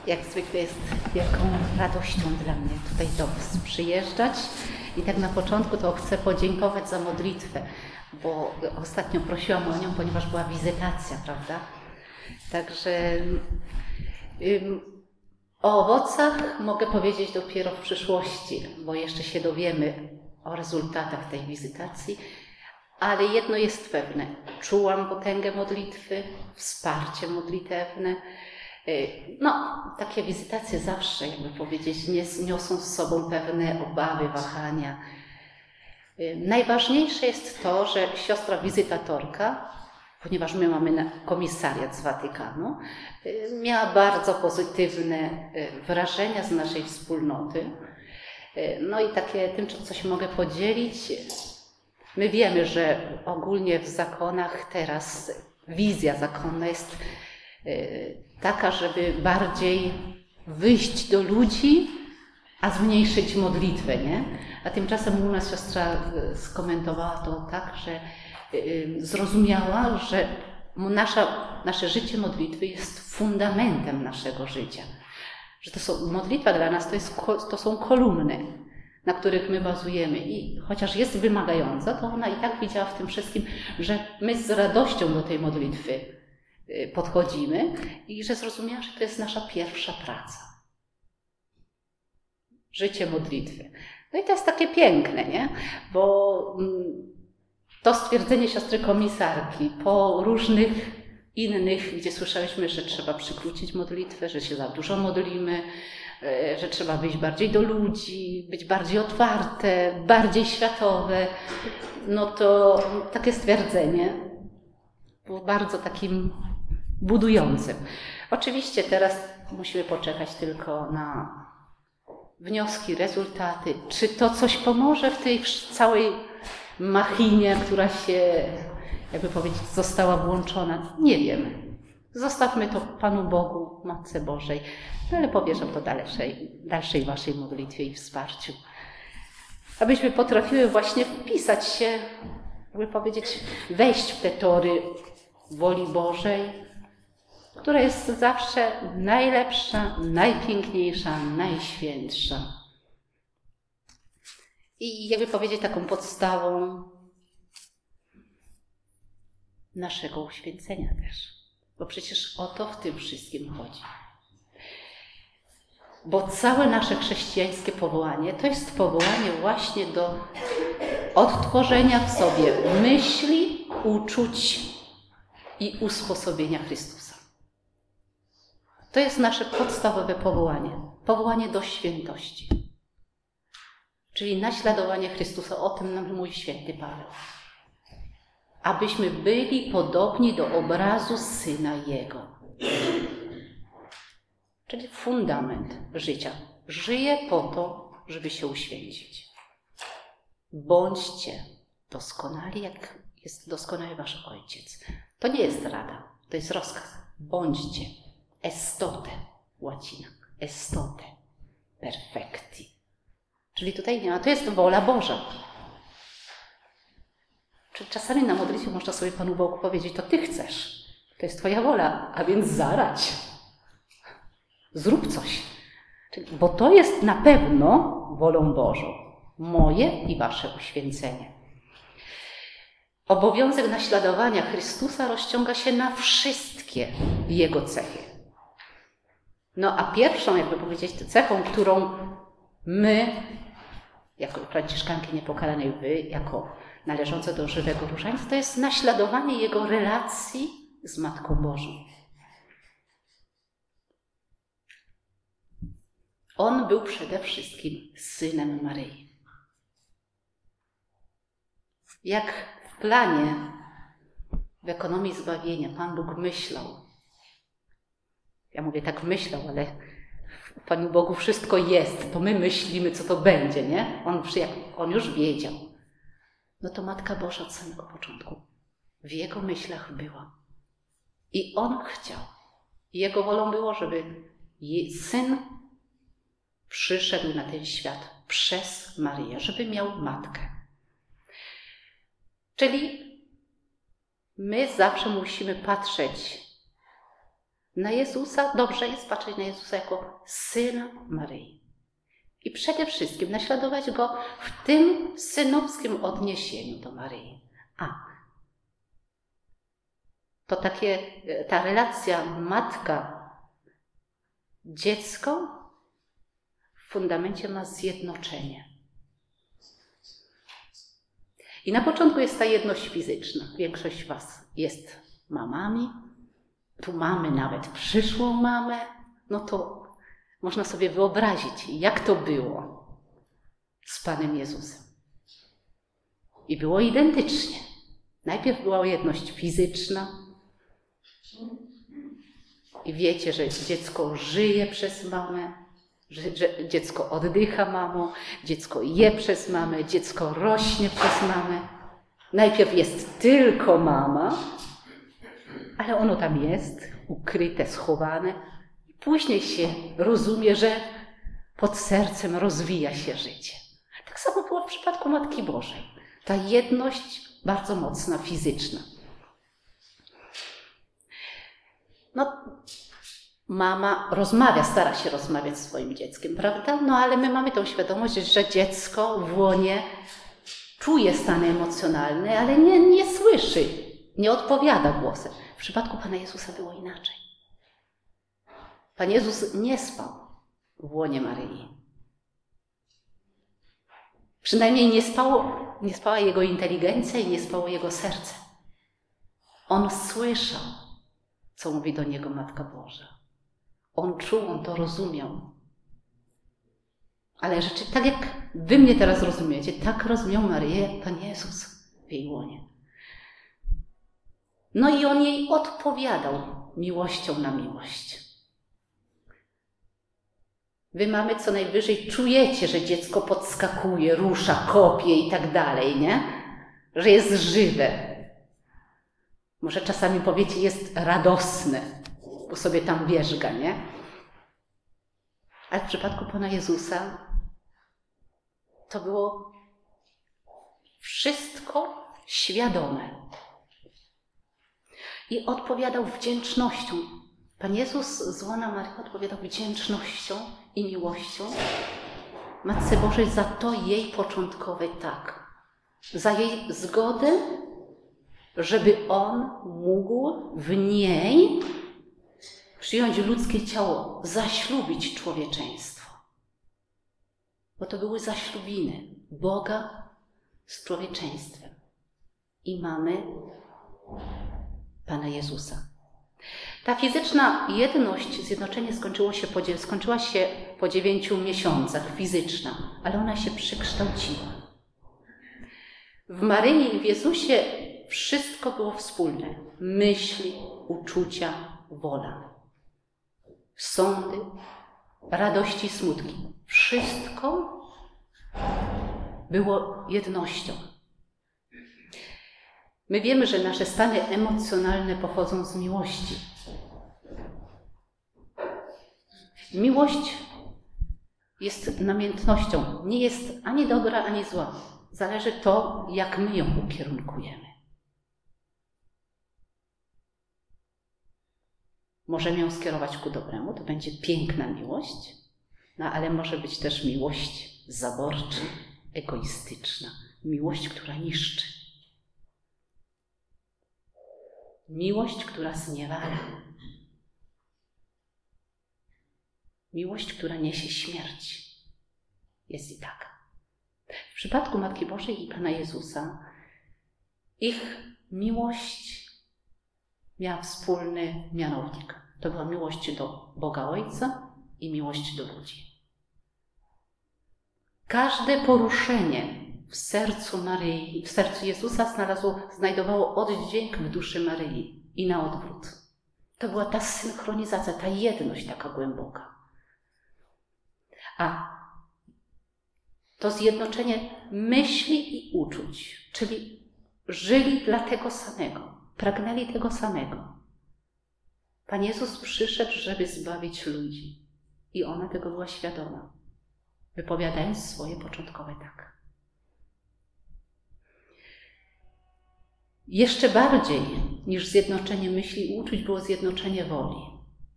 Jak zwykle jest wielką radością dla mnie tutaj do Was przyjeżdżać i tak na początku to chcę podziękować za modlitwę, bo ostatnio prosiłam o nią, ponieważ była wizytacja, prawda? Także o owocach mogę powiedzieć dopiero w przyszłości, bo jeszcze się dowiemy o rezultatach tej wizytacji, ale jedno jest pewne, czułam potęgę modlitwy, wsparcie modlitewne. No, takie wizytacje zawsze, jakby powiedzieć, niosą z sobą pewne obawy, wahania. Najważniejsze jest to, że siostra wizytatorka, ponieważ my mamy komisariat z Watykanu, miała bardzo pozytywne wrażenia z naszej wspólnoty. No i takie tym, co się mogę podzielić, my wiemy, że ogólnie w zakonach teraz wizja zakonna jest taka, żeby bardziej wyjść do ludzi, a zmniejszyć modlitwę, nie? A tymczasem u nas siostra skomentowała to tak, że zrozumiała, że nasze życie modlitwy jest fundamentem naszego życia. Że modlitwa dla nas to są kolumny, na których my bazujemy. I chociaż jest wymagająca, to ona i tak widziała w tym wszystkim, że my z radością do tej modlitwy podchodzimy i że zrozumiała, że to jest nasza pierwsza praca. Życie modlitwy. No i to jest takie piękne, nie? Bo to stwierdzenie siostry komisarki po różnych innych, gdzie słyszałyśmy, że trzeba przykrócić modlitwę, że się za dużo modlimy, że trzeba wyjść bardziej do ludzi, być bardziej otwarte, bardziej światowe, no to takie stwierdzenie było bardzo takim budującym. Oczywiście teraz musimy poczekać tylko na wnioski, rezultaty. Czy to coś pomoże w tej całej machinie, która się, jakby powiedzieć, została włączona? Nie wiemy. Zostawmy to Panu Bogu, Matce Bożej, no ale powierzam to dalszej Waszej modlitwie i wsparciu. Abyśmy potrafiły właśnie wpisać się, jakby powiedzieć, wejść w te tory woli Bożej, która jest zawsze najlepsza, najpiękniejsza, najświętsza. I jakby powiedzieć, taką podstawą naszego uświęcenia też. Bo przecież o to w tym wszystkim chodzi. Bo całe nasze chrześcijańskie powołanie to jest powołanie właśnie do odtworzenia w sobie myśli, uczuć i usposobienia Chrystusa. To jest nasze podstawowe powołanie. Powołanie do świętości. Czyli naśladowanie Chrystusa. O tym nam mówi święty Paweł. Abyśmy byli podobni do obrazu Syna Jego. Czyli fundament życia. Żyję po to, żeby się uświęcić. Bądźcie doskonali, jak jest doskonały wasz Ojciec. To nie jest rada, to jest rozkaz. Bądźcie. Estote, łacina. Estote. Perfecti. Czyli tutaj nie ma, to jest wola Boża. Czyli czasami na modlitwie można sobie Panu Bogu powiedzieć, to Ty chcesz. To jest Twoja wola, a więc zaradź. Zrób coś. Bo to jest na pewno wolą Bożą. Moje i wasze uświęcenie. Obowiązek naśladowania Chrystusa rozciąga się na wszystkie Jego cechy. No a pierwszą, jakby powiedzieć, cechą, którą my, jako franciszkanki niepokalanej, wy, jako należące do żywego różańca, to jest naśladowanie Jego relacji z Matką Bożą. On był przede wszystkim Synem Maryi. Jak w planie, w ekonomii zbawienia Pan Bóg myślał, ja mówię tak myślał, ale w Panu Bogu wszystko jest, to my myślimy, co to będzie, nie? On już wiedział. No to Matka Boża od samego początku w Jego myślach była. I On chciał. I Jego wolą było, żeby Syn przyszedł na ten świat przez Maryję, żeby miał matkę. Czyli my zawsze musimy patrzeć Na Jezusa, dobrze jest patrzeć na Jezusa jako Syna Maryi. I przede wszystkim naśladować Go w tym synowskim odniesieniu do Maryi. To ta relacja matka-dziecko w fundamencie ma zjednoczenie. I na początku jest ta jedność fizyczna. Większość was jest mamami. Tu mamy nawet przyszłą mamę. No to można sobie wyobrazić, jak to było z Panem Jezusem. I było identycznie. Najpierw była jedność fizyczna. I wiecie, że dziecko żyje przez mamę, że dziecko oddycha mamą, dziecko je przez mamę, dziecko rośnie przez mamę. Najpierw jest tylko mama, ale ono tam jest, ukryte, schowane. Później się rozumie, że pod sercem rozwija się życie. Tak samo było w przypadku Matki Bożej. Ta jedność bardzo mocna, fizyczna. Mama rozmawia, stara się rozmawiać z swoim dzieckiem, prawda? Ale my mamy tą świadomość, że dziecko w łonie czuje stany emocjonalne, ale nie słyszy, nie odpowiada głosem. W przypadku Pana Jezusa było inaczej. Pan Jezus nie spał w łonie Maryi. Przynajmniej nie spała jego inteligencja i nie spało jego serce. On słyszał, co mówi do niego Matka Boża. On czuł, on to rozumiał. Ale rzeczy, tak jak wy mnie teraz rozumiecie, tak rozumiał Maryję Pan Jezus w jej łonie. I on jej odpowiadał miłością na miłość. Wy mamy co najwyżej czujecie, że dziecko podskakuje, rusza, kopie i tak dalej, nie? Że jest żywe. Może czasami powiecie, jest radosne, bo sobie tam wierzga, nie? Ale w przypadku Pana Jezusa to było wszystko świadome. I odpowiadał wdzięcznością. Pan Jezus z łona Maryi odpowiadał wdzięcznością i miłością Matce Bożej za to jej początkowe tak. Za jej zgodę, żeby On mógł w niej przyjąć ludzkie ciało, zaślubić człowieczeństwo. Bo to były zaślubiny Boga z człowieczeństwem. I mamy Pana Jezusa. Ta fizyczna jedność, zjednoczenie skończyła się po 9 miesiącach, fizyczna, ale ona się przekształciła. W Maryi i w Jezusie wszystko było wspólne. Myśli, uczucia, wola. Sądy, radości, smutki. Wszystko było jednością. My wiemy, że nasze stany emocjonalne pochodzą z miłości. Miłość jest namiętnością. Nie jest ani dobra, ani zła. Zależy to, jak my ją ukierunkujemy. Możemy ją skierować ku dobremu, to będzie piękna miłość, ale może być też miłość zaborcza, egoistyczna. Miłość, która niszczy. Miłość, która zniewala. Miłość, która niesie śmierć. Jest i taka. W przypadku Matki Bożej i Pana Jezusa ich miłość miała wspólny mianownik. To była miłość do Boga Ojca i miłość do ludzi. Każde poruszenie w sercu Maryi, w sercu Jezusa znajdowało oddźwięk w duszy Maryi i na odwrót. To była ta synchronizacja, ta jedność taka głęboka. A to zjednoczenie myśli i uczuć, czyli żyli dla tego samego, pragnęli tego samego. Pan Jezus przyszedł, żeby zbawić ludzi i ona tego była świadoma, wypowiadając swoje początkowe tak. Jeszcze bardziej niż zjednoczenie myśli i uczuć było zjednoczenie woli.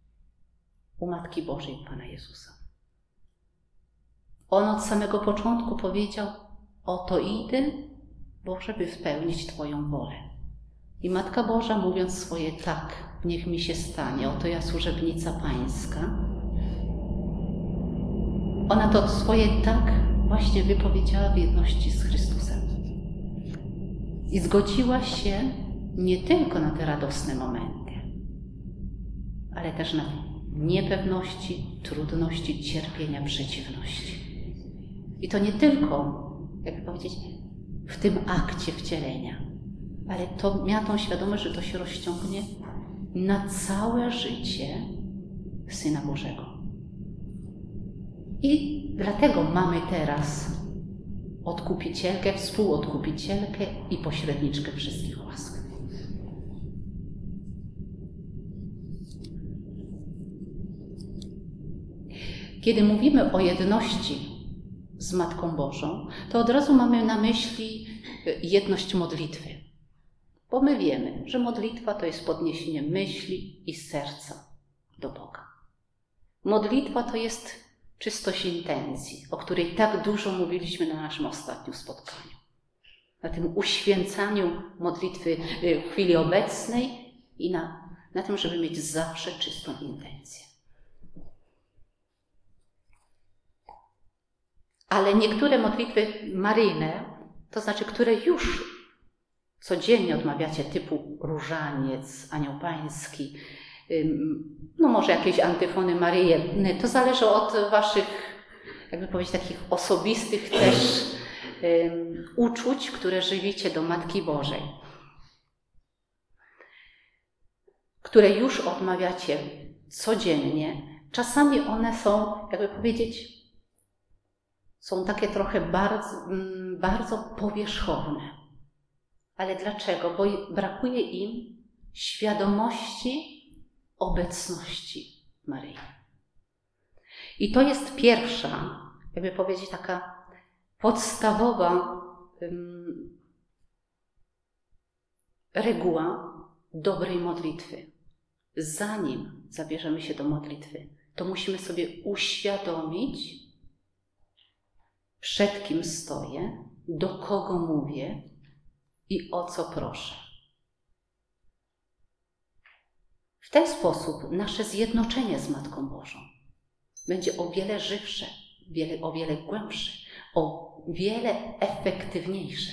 u Matki Bożej, u Pana Jezusa. On od samego początku powiedział: oto idę, bo żeby spełnić Twoją wolę. I Matka Boża, mówiąc swoje tak, niech mi się stanie, oto ja służebnica Pańska, ona to swoje tak właśnie wypowiedziała w jedności z Chrystusem. I zgodziła się nie tylko na te radosne momenty, ale też na niepewności, trudności, cierpienia, przeciwności. I to nie tylko, jakby powiedzieć, w tym akcie wcielenia, ale to miała tą świadomość, że to się rozciągnie na całe życie Syna Bożego. I dlatego mamy teraz odkupicielkę, współodkupicielkę i pośredniczkę wszystkich łask. Kiedy mówimy o jedności z Matką Bożą, to od razu mamy na myśli jedność modlitwy. Bo my wiemy, że modlitwa to jest podniesienie myśli i serca do Boga. Modlitwa to jest czystość intencji, o której tak dużo mówiliśmy na naszym ostatnim spotkaniu. Na tym uświęcaniu modlitwy w chwili obecnej i na tym, żeby mieć zawsze czystą intencję. Ale niektóre modlitwy maryjne, to znaczy, które już codziennie odmawiacie, typu różaniec, anioł pański, no może jakieś antyfony maryjne, to zależy od waszych, jakby powiedzieć, takich osobistych też uczuć, które żywicie do Matki Bożej, które już odmawiacie codziennie. Czasami one są, jakby powiedzieć, są takie trochę bardzo powierzchowne. Ale dlaczego? Bo brakuje im świadomości obecności Maryi. I to jest pierwsza, jakby powiedzieć, taka podstawowa reguła dobrej modlitwy. Zanim zabierzemy się do modlitwy, to musimy sobie uświadomić, przed kim stoję, do kogo mówię i o co proszę. W ten sposób nasze zjednoczenie z Matką Bożą będzie o wiele żywsze, o wiele głębsze, o wiele efektywniejsze.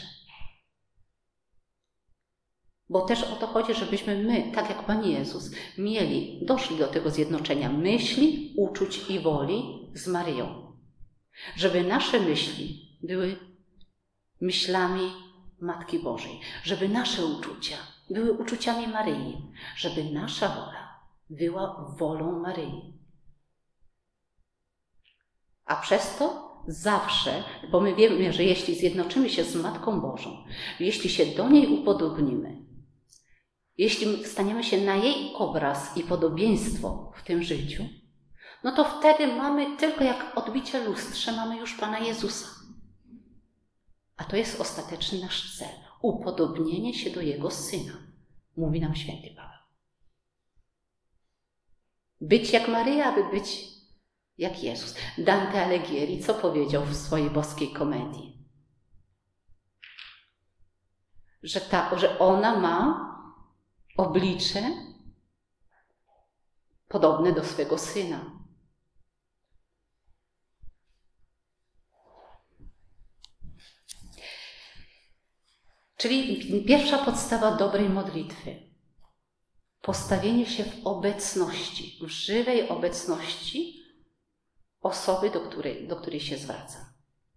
Bo też o to chodzi, żebyśmy my, tak jak Pan Jezus, doszli do tego zjednoczenia myśli, uczuć i woli z Maryją. Żeby nasze myśli były myślami Matki Bożej, żeby nasze uczucia były uczuciami Maryi, żeby nasza wola była wolą Maryi. A przez to zawsze, bo my wiemy, że jeśli zjednoczymy się z Matką Bożą, jeśli się do niej upodobnimy, jeśli staniemy się na jej obraz i podobieństwo w tym życiu, no to wtedy mamy tylko jak odbicie lustrze, mamy już Pana Jezusa. A to jest ostateczny nasz cel. Upodobnienie się do Jego Syna, mówi nam święty Paweł. Być jak Maryja, aby być jak Jezus. Dante Alighieri co powiedział w swojej boskiej komedii? Że ona ma oblicze podobne do swego Syna. Czyli pierwsza podstawa dobrej modlitwy. Postawienie się w obecności, w żywej obecności osoby, do której się zwraca.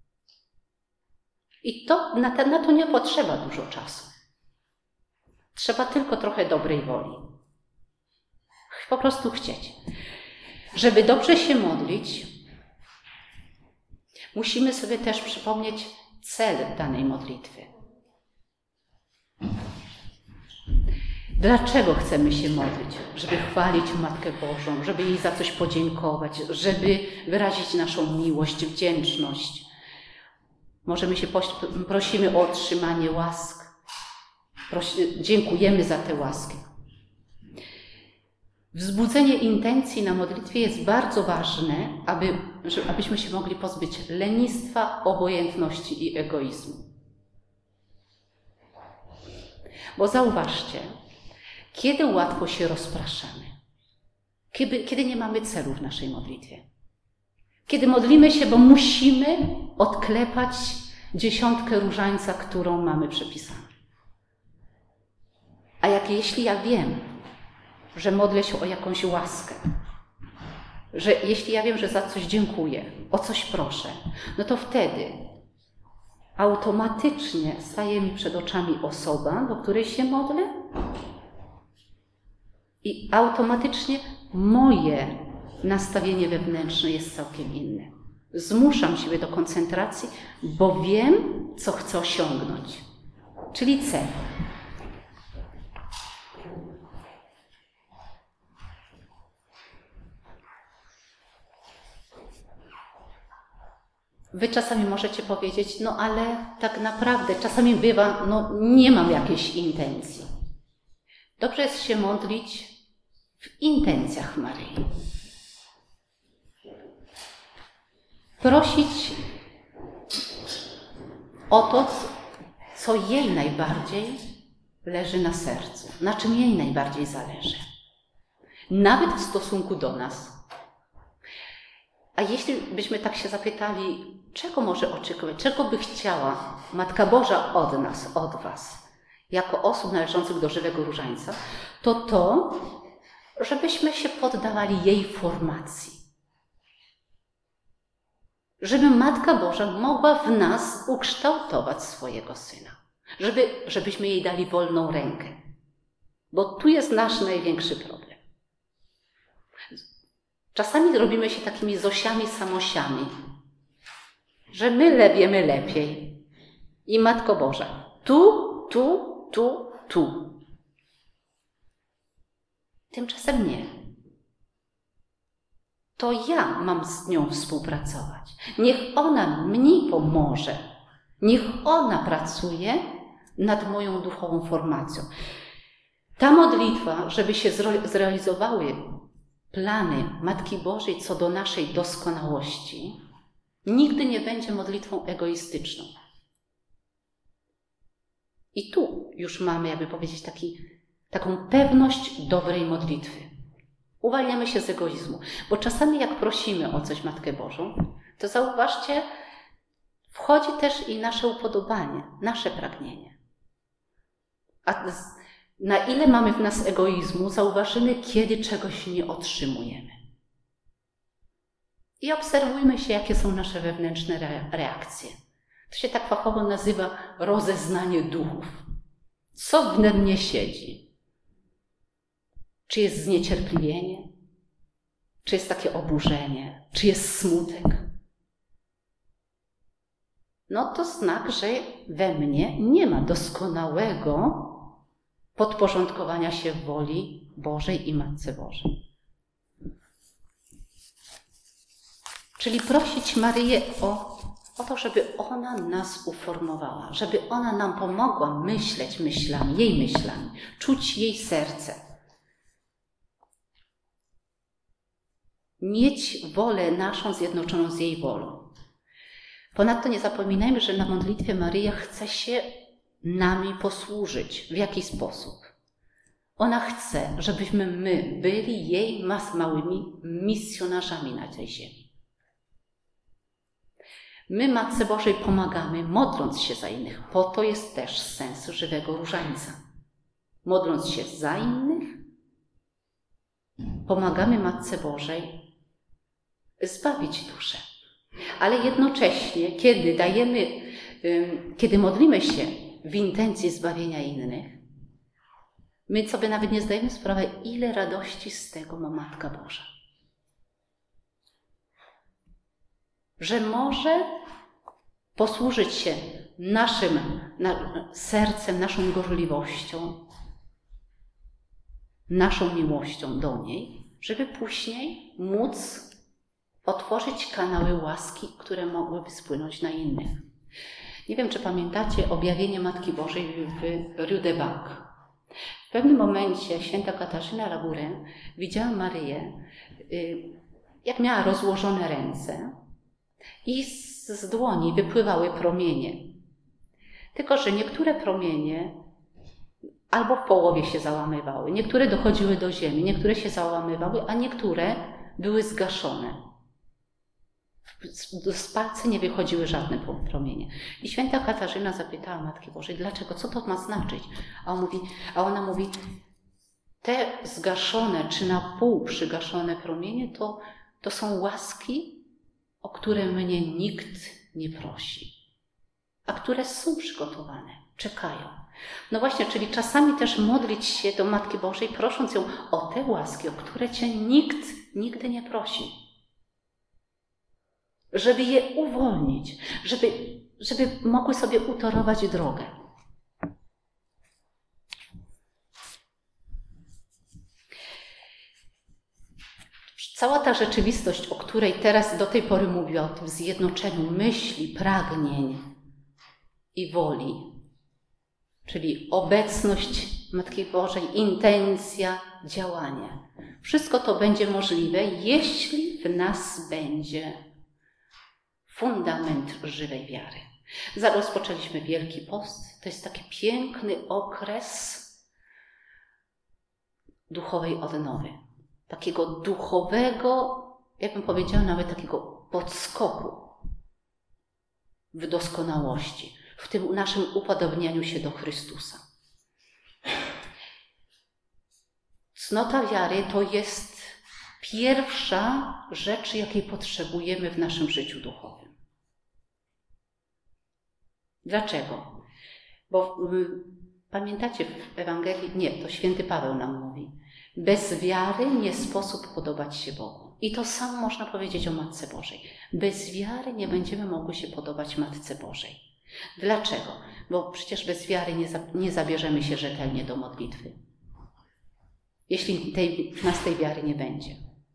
I na to nie potrzeba dużo czasu. Trzeba tylko trochę dobrej woli. Po prostu chcieć. Żeby dobrze się modlić, musimy sobie też przypomnieć cel danej modlitwy. Dlaczego chcemy się modlić? Żeby chwalić Matkę Bożą, żeby jej za coś podziękować, żeby wyrazić naszą miłość, wdzięczność. Prosimy o otrzymanie łask. Dziękujemy za te łaski. Wzbudzenie intencji na modlitwie jest bardzo ważne, abyśmy się mogli pozbyć lenistwa, obojętności i egoizmu. Bo zauważcie, kiedy łatwo się rozpraszamy, kiedy nie mamy celu w naszej modlitwie, kiedy modlimy się, bo musimy odklepać 10 różańca, którą mamy przepisaną. A jeśli ja wiem, że modlę się o jakąś łaskę, że jeśli ja wiem, że za coś dziękuję, o coś proszę, no to wtedy automatycznie staje mi przed oczami osoba, do której się modlę i automatycznie moje nastawienie wewnętrzne jest całkiem inne. Zmuszam siebie do koncentracji, bo wiem, co chcę osiągnąć, czyli cel. Wy czasami możecie powiedzieć, no ale tak naprawdę czasami bywa, nie mam jakiejś intencji. Dobrze jest się modlić w intencjach Maryi. Prosić o to, co jej najbardziej leży na sercu, na czym jej najbardziej zależy. Nawet w stosunku do nas. A jeśli byśmy tak się zapytali, czego może oczekiwać, czego by chciała Matka Boża od nas, od was, jako osób należących do żywego różańca, to, żebyśmy się poddawali jej formacji. Żeby Matka Boża mogła w nas ukształtować swojego Syna. Żebyśmy jej dali wolną rękę. Bo tu jest nasz największy problem. Czasami robimy się takimi Zosiami, Samosiami, że my wiemy lepiej. I Matko Boża, tu. Tymczasem nie. To ja mam z nią współpracować. Niech ona mi pomoże. Niech ona pracuje nad moją duchową formacją. Ta modlitwa, żeby się zrealizowały plany Matki Bożej co do naszej doskonałości, nigdy nie będzie modlitwą egoistyczną. I tu już mamy, jakby powiedzieć, taką pewność dobrej modlitwy. Uwalniamy się z egoizmu, bo czasami jak prosimy o coś Matkę Bożą, to zauważcie, wchodzi też i nasze upodobanie, nasze pragnienie. A na ile mamy w nas egoizmu, zauważymy, kiedy czegoś nie otrzymujemy. I obserwujmy się, jakie są nasze wewnętrzne reakcje. To się tak fachowo nazywa rozeznanie duchów. Co we mnie siedzi? Czy jest zniecierpliwienie? Czy jest takie oburzenie? Czy jest smutek? No to znak, że we mnie nie ma doskonałego podporządkowania się woli Bożej i Matce Bożej. Czyli prosić Maryję o to, żeby ona nas uformowała, żeby ona nam pomogła myśleć myślami, jej myślami, czuć jej serce. Mieć wolę naszą zjednoczoną z jej wolą. Ponadto nie zapominajmy, że na modlitwie Maryja chce się nami posłużyć. W jaki sposób? Ona chce, żebyśmy my byli jej małymi misjonarzami na tej ziemi. My Matce Bożej pomagamy, modląc się za innych. Po to jest też sens żywego różańca. Modląc się za innych, pomagamy Matce Bożej zbawić duszę. Ale jednocześnie, kiedy modlimy się w intencji zbawienia innych, my sobie nawet nie zdajemy sprawy, ile radości z tego ma Matka Boża. Że może posłużyć się naszym sercem, naszą gorliwością, naszą miłością do niej, żeby później móc otworzyć kanały łaski, które mogłyby spłynąć na innych. Nie wiem, czy pamiętacie objawienie Matki Bożej w Rue de Bac. W pewnym momencie święta Katarzyna Labouré widziała Maryję, jak miała rozłożone ręce i z dłoni wypływały promienie. Tylko że niektóre promienie albo w połowie się załamywały, niektóre dochodziły do ziemi, niektóre się załamywały, a niektóre były zgaszone. Z palca nie wychodziły żadne promienie. I święta Katarzyna zapytała Matki Bożej, dlaczego, co to ma znaczyć? A ona mówi, te zgaszone czy na pół przygaszone promienie to są łaski, o które mnie nikt nie prosi, a które są przygotowane, czekają. No właśnie, czyli czasami też modlić się do Matki Bożej, prosząc ją o te łaski, o które Cię nikt nigdy nie prosi. Żeby je uwolnić, żeby mogły sobie utorować drogę. Cała ta rzeczywistość, o której teraz do tej pory mówiła, o tym zjednoczeniu myśli, pragnień i woli, czyli obecność Matki Bożej, intencja, działanie. Wszystko to będzie możliwe, jeśli w nas będzie fundament żywej wiary. Rozpoczęliśmy Wielki Post. To jest taki piękny okres duchowej odnowy. Takiego duchowego, jak bym powiedziała, nawet takiego podskoku w doskonałości, w tym naszym upodobnianiu się do Chrystusa. Cnota wiary to jest pierwsza rzecz, jakiej potrzebujemy w naszym życiu duchowym. Dlaczego? Bo pamiętacie w Ewangelii, nie, to święty Paweł nam mówi, bez wiary nie sposób podobać się Bogu. I to samo można powiedzieć o Matce Bożej. Bez wiary nie będziemy mogły się podobać Matce Bożej. Dlaczego? Bo przecież bez wiary nie zabierzemy się rzetelnie do modlitwy. Jeśli nas tej wiary nie będzie.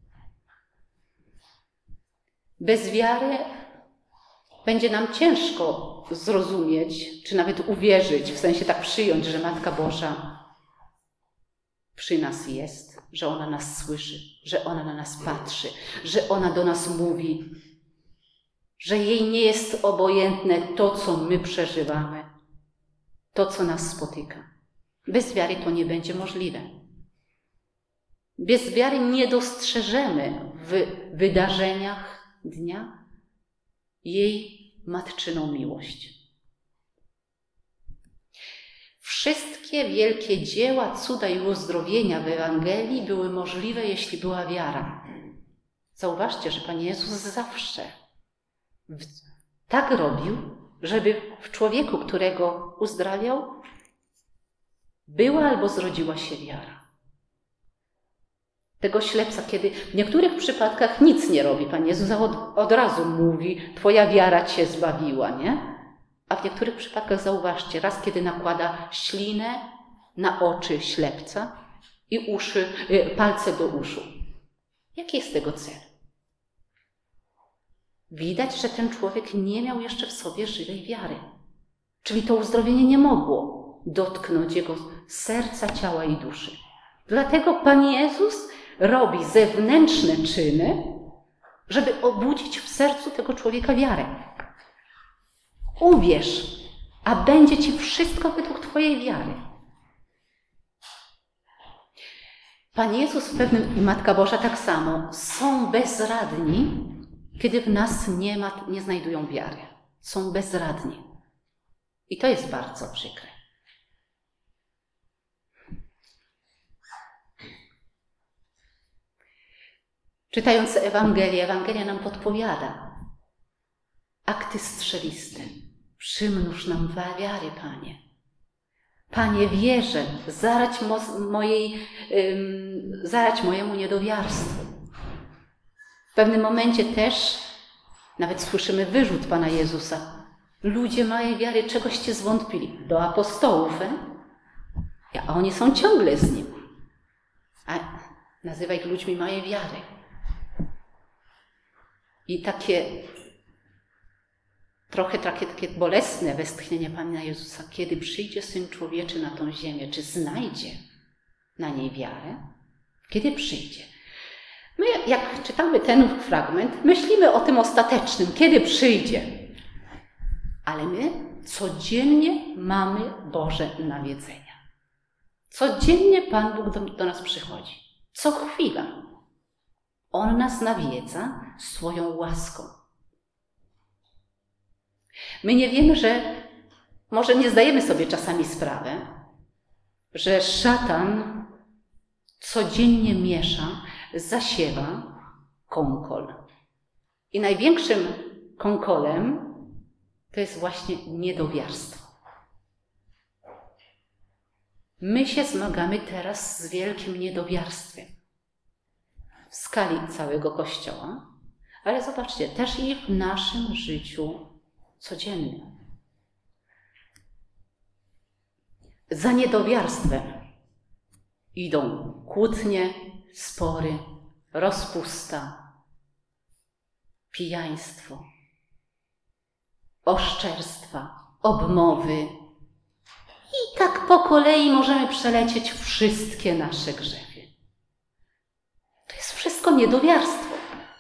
Bez wiary będzie nam ciężko zrozumieć, czy nawet uwierzyć, w sensie tak przyjąć, że Matka Boża przy nas jest, że ona nas słyszy, że ona na nas patrzy, że ona do nas mówi, że jej nie jest obojętne to, co my przeżywamy, to, co nas spotyka. Bez wiary to nie będzie możliwe. Bez wiary nie dostrzeżemy w wydarzeniach dnia jej matczyną miłość. Wszystkie wielkie dzieła, cuda i uzdrowienia w Ewangelii były możliwe, jeśli była wiara. Zauważcie, że Pan Jezus zawsze tak robił, żeby w człowieku, którego uzdrawiał, była albo zrodziła się wiara. Tego ślepca, kiedy w niektórych przypadkach nic nie robi, Pan Jezus od razu mówi, Twoja wiara Cię zbawiła, nie? A w niektórych przypadkach zauważcie, raz kiedy nakłada ślinę na oczy ślepca i palce do uszu. Jaki jest tego cel? Widać, że ten człowiek nie miał jeszcze w sobie żywej wiary. Czyli to uzdrowienie nie mogło dotknąć jego serca, ciała i duszy. Dlatego Pan Jezus robi zewnętrzne czyny, żeby obudzić w sercu tego człowieka wiarę. Uwierz, a będzie Ci wszystko według Twojej wiary. Pan Jezus i Matka Boża tak samo są bezradni, kiedy w nas nie znajdują wiary. Są bezradni. I to jest bardzo przykre. Czytając Ewangelię, Ewangelia nam podpowiada. Akty strzeliste. Przymnóż nam wiary, Panie. Panie, wierzę, zarać mojemu niedowiarstwu. W pewnym momencie też nawet słyszymy wyrzut Pana Jezusa. Ludzie małej wiary, czegoście zwątpili? Do apostołów, a oni są ciągle z Nim. A nazywa ich ludźmi małej wiary. I trochę takie bolesne westchnienie Pana Jezusa, kiedy przyjdzie Syn Człowieczy na tą ziemię, czy znajdzie na niej wiarę, kiedy przyjdzie. My, jak czytamy ten fragment, myślimy o tym ostatecznym, kiedy przyjdzie. Ale my codziennie mamy Boże nawiedzenia. Codziennie Pan Bóg do nas przychodzi. Co chwila. On nas nawiedza swoją łaską. My nie wiemy, że może nie zdajemy sobie czasami sprawy, że szatan codziennie miesza, zasiewa kąkol. I największym kąkolem to jest właśnie niedowiarstwo. My się zmagamy teraz z wielkim niedowiarstwem w skali całego Kościoła, ale zobaczcie, też i w naszym życiu codziennym. Za niedowiarstwem idą kłótnie, spory, rozpusta, pijaństwo, oszczerstwa, obmowy. I tak po kolei możemy przelecieć wszystkie nasze grzechy. To jest wszystko niedowiarstwo.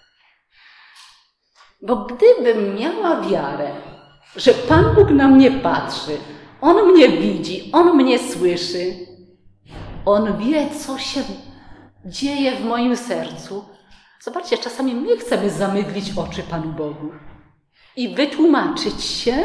Bo gdybym miała wiarę, że Pan Bóg na mnie patrzy, On mnie widzi, On mnie słyszy, On wie, co się dzieje w moim sercu. Zobaczcie, czasami my chcemy zamydlić oczy Panu Bogu i wytłumaczyć się,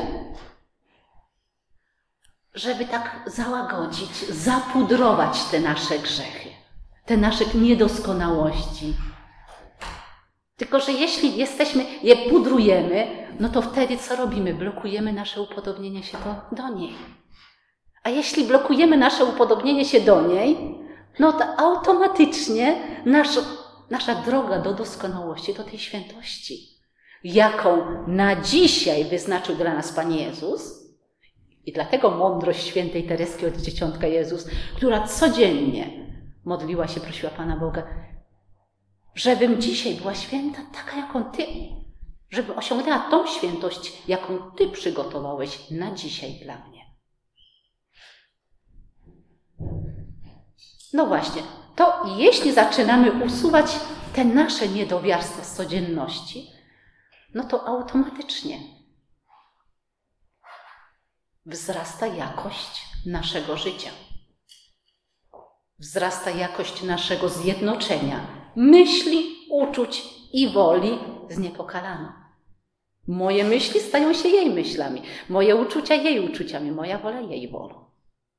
żeby tak załagodzić, zapudrować te nasze grzechy, te nasze niedoskonałości. Tylko że jeśli je pudrujemy, no to wtedy co robimy? Blokujemy nasze upodobnienie się do niej. A jeśli blokujemy nasze upodobnienie się do niej, no to automatycznie nasza droga do doskonałości, do tej świętości, jaką na dzisiaj wyznaczył dla nas Pan Jezus, i dlatego mądrość świętej Tereski od Dzieciątka Jezus, która codziennie modliła się, prosiła Pana Boga, żebym dzisiaj była święta taka, jaką Ty, żebym osiągnęła tą świętość, jaką Ty przygotowałeś na dzisiaj dla mnie. No właśnie, to jeśli zaczynamy usuwać te nasze niedowiarstwa z codzienności, no to automatycznie wzrasta jakość naszego życia. Wzrasta jakość naszego zjednoczenia, myśli, uczuć i woli z Niepokalaną. Moje myśli stają się jej myślami, moje uczucia jej uczuciami, moja wola jej wolą.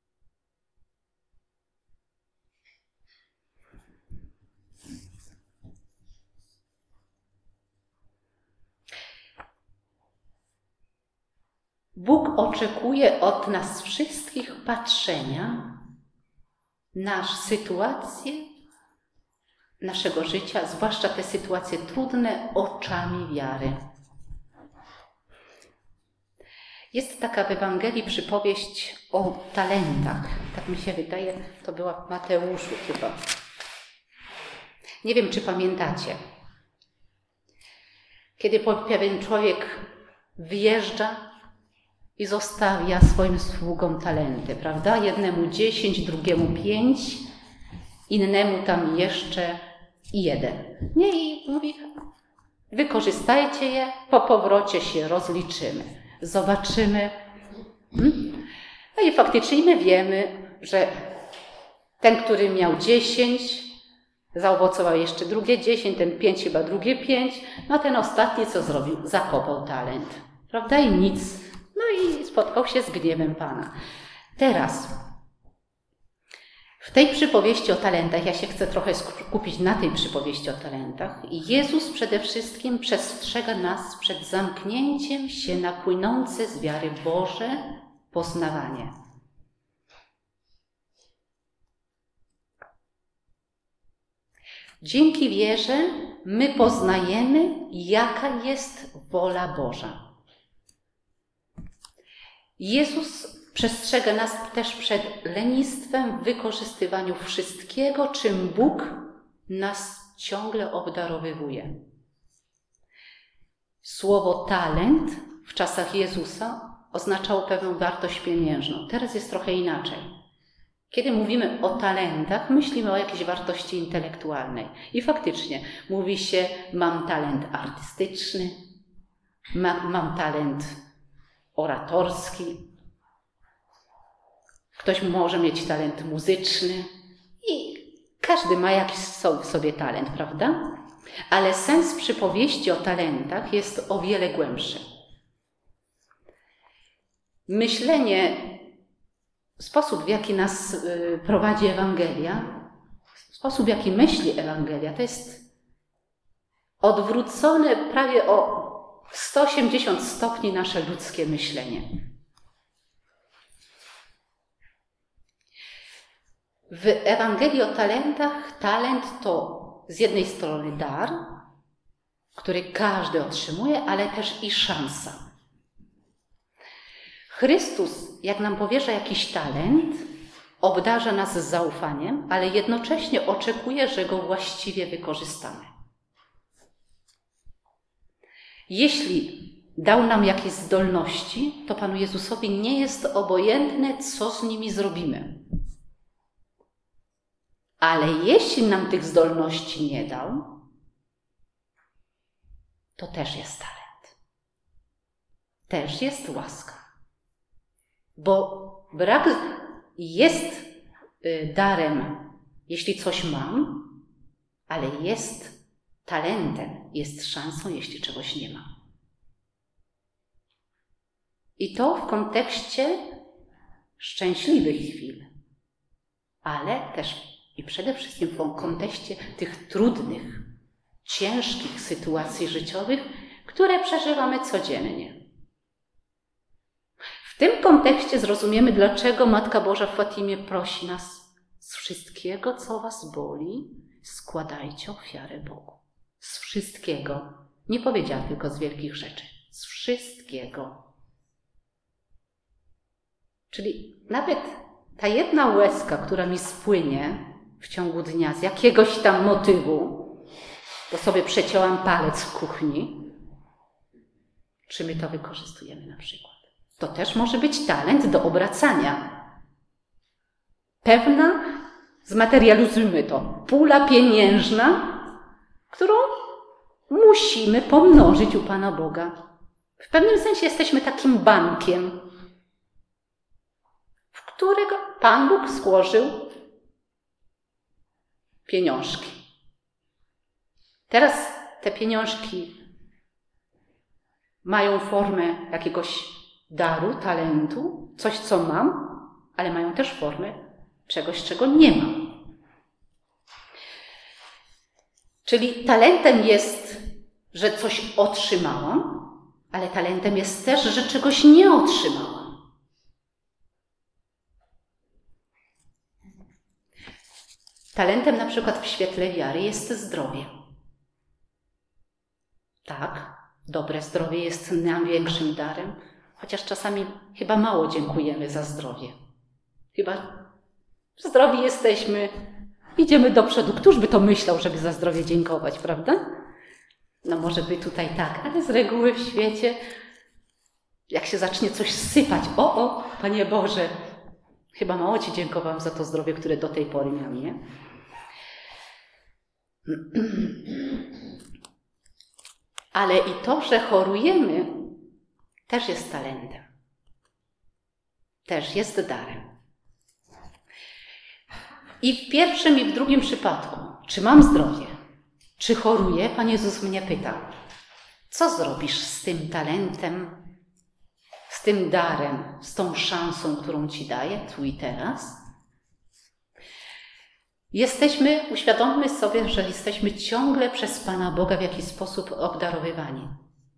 Bóg oczekuje od nas wszystkich patrzenia na sytuacje naszego życia, zwłaszcza te sytuacje trudne, oczami wiary. Jest taka w Ewangelii przypowieść o talentach. Tak mi się wydaje, to była w Mateuszu chyba. Nie wiem, czy pamiętacie. Kiedy pewien człowiek wyjeżdża i zostawia swoim sługom talenty, prawda? Jednemu 10, drugiemu 5, innemu tam jeszcze 1. Nie, i mówi, wykorzystajcie je, po powrocie się rozliczymy, zobaczymy. No i faktycznie my wiemy, że ten, który miał 10, zaowocował jeszcze drugie 10, ten 5 chyba drugie 5, no ten ostatni co zrobił? Zakopał talent, prawda? I nic. No i spotkał się z gniewem Pana. Teraz, w tej przypowieści o talentach, ja się chcę trochę skupić na tej przypowieści o talentach. Jezus przede wszystkim przestrzega nas przed zamknięciem się na płynące z wiary Boże poznawanie. Dzięki wierze my poznajemy, jaka jest wola Boża. Jezus przestrzega nas też przed lenistwem w wykorzystywaniu wszystkiego, czym Bóg nas ciągle obdarowywuje. Słowo talent w czasach Jezusa oznaczało pewną wartość pieniężną. Teraz jest trochę inaczej. Kiedy mówimy o talentach, myślimy o jakiejś wartości intelektualnej. I faktycznie mówi się, mam talent artystyczny, mam talent oratorski, ktoś może mieć talent muzyczny i każdy ma jakiś w sobie talent, prawda? Ale sens przypowieści o talentach jest o wiele głębszy. Myślenie, sposób w jaki nas prowadzi Ewangelia, sposób w jaki myśli Ewangelia, to jest odwrócone prawie o 180 stopni nasze ludzkie myślenie. W Ewangelii o talentach talent to z jednej strony dar, który każdy otrzymuje, ale też i szansa. Chrystus, jak nam powierza jakiś talent, obdarza nas z zaufaniem, ale jednocześnie oczekuje, że go właściwie wykorzystamy. Jeśli dał nam jakieś zdolności, to Panu Jezusowi nie jest obojętne, co z nimi zrobimy. Ale jeśli nam tych zdolności nie dał, to też jest talent. Też jest łaska. Bo brak jest darem, jeśli coś mam, ale jest talentem, jest szansą, jeśli czegoś nie mam. I to w kontekście szczęśliwych chwil, ale też i przede wszystkim w kontekście tych trudnych, ciężkich sytuacji życiowych, które przeżywamy codziennie. W tym kontekście zrozumiemy, dlaczego Matka Boża w Fatimie prosi nas: z wszystkiego, co was boli, składajcie ofiarę Bogu. Z wszystkiego. Nie powiedziała tylko z wielkich rzeczy. Z wszystkiego. Czyli nawet ta jedna łezka, która mi spłynie w ciągu dnia z jakiegoś tam motywu, bo sobie przecięłam palec w kuchni, czy my to wykorzystujemy na przykład? To też może być talent do obracania. Pewna, zmaterializujmy to, pula pieniężna, którą musimy pomnożyć u Pana Boga. W pewnym sensie jesteśmy takim bankiem, w którego Pan Bóg złożył pieniążki. Teraz te pieniążki mają formę jakiegoś daru, talentu, coś, co mam, ale mają też formę czegoś, czego nie mam. Czyli talentem jest, że coś otrzymałam, ale talentem jest też, że czegoś nie otrzymałam. Talentem na przykład w świetle wiary jest zdrowie. Tak, dobre zdrowie jest największym darem, chociaż czasami chyba mało dziękujemy za zdrowie. Chyba zdrowi jesteśmy, idziemy do przodu. Któż by to myślał, żeby za zdrowie dziękować, prawda? No może by tutaj tak, ale z reguły w świecie, jak się zacznie coś sypać, Panie Boże, chyba mało Ci dziękowałam za to zdrowie, które do tej pory miałam, nie? Ale i to, że chorujemy, też jest talentem. Też jest darem. I w pierwszym i w drugim przypadku, czy mam zdrowie, czy choruję, Pan Jezus mnie pyta, co zrobisz z tym talentem, z tym darem, z tą szansą, którą Ci daję tu i teraz? Uświadommy sobie, że jesteśmy ciągle przez Pana Boga w jakiś sposób obdarowywani.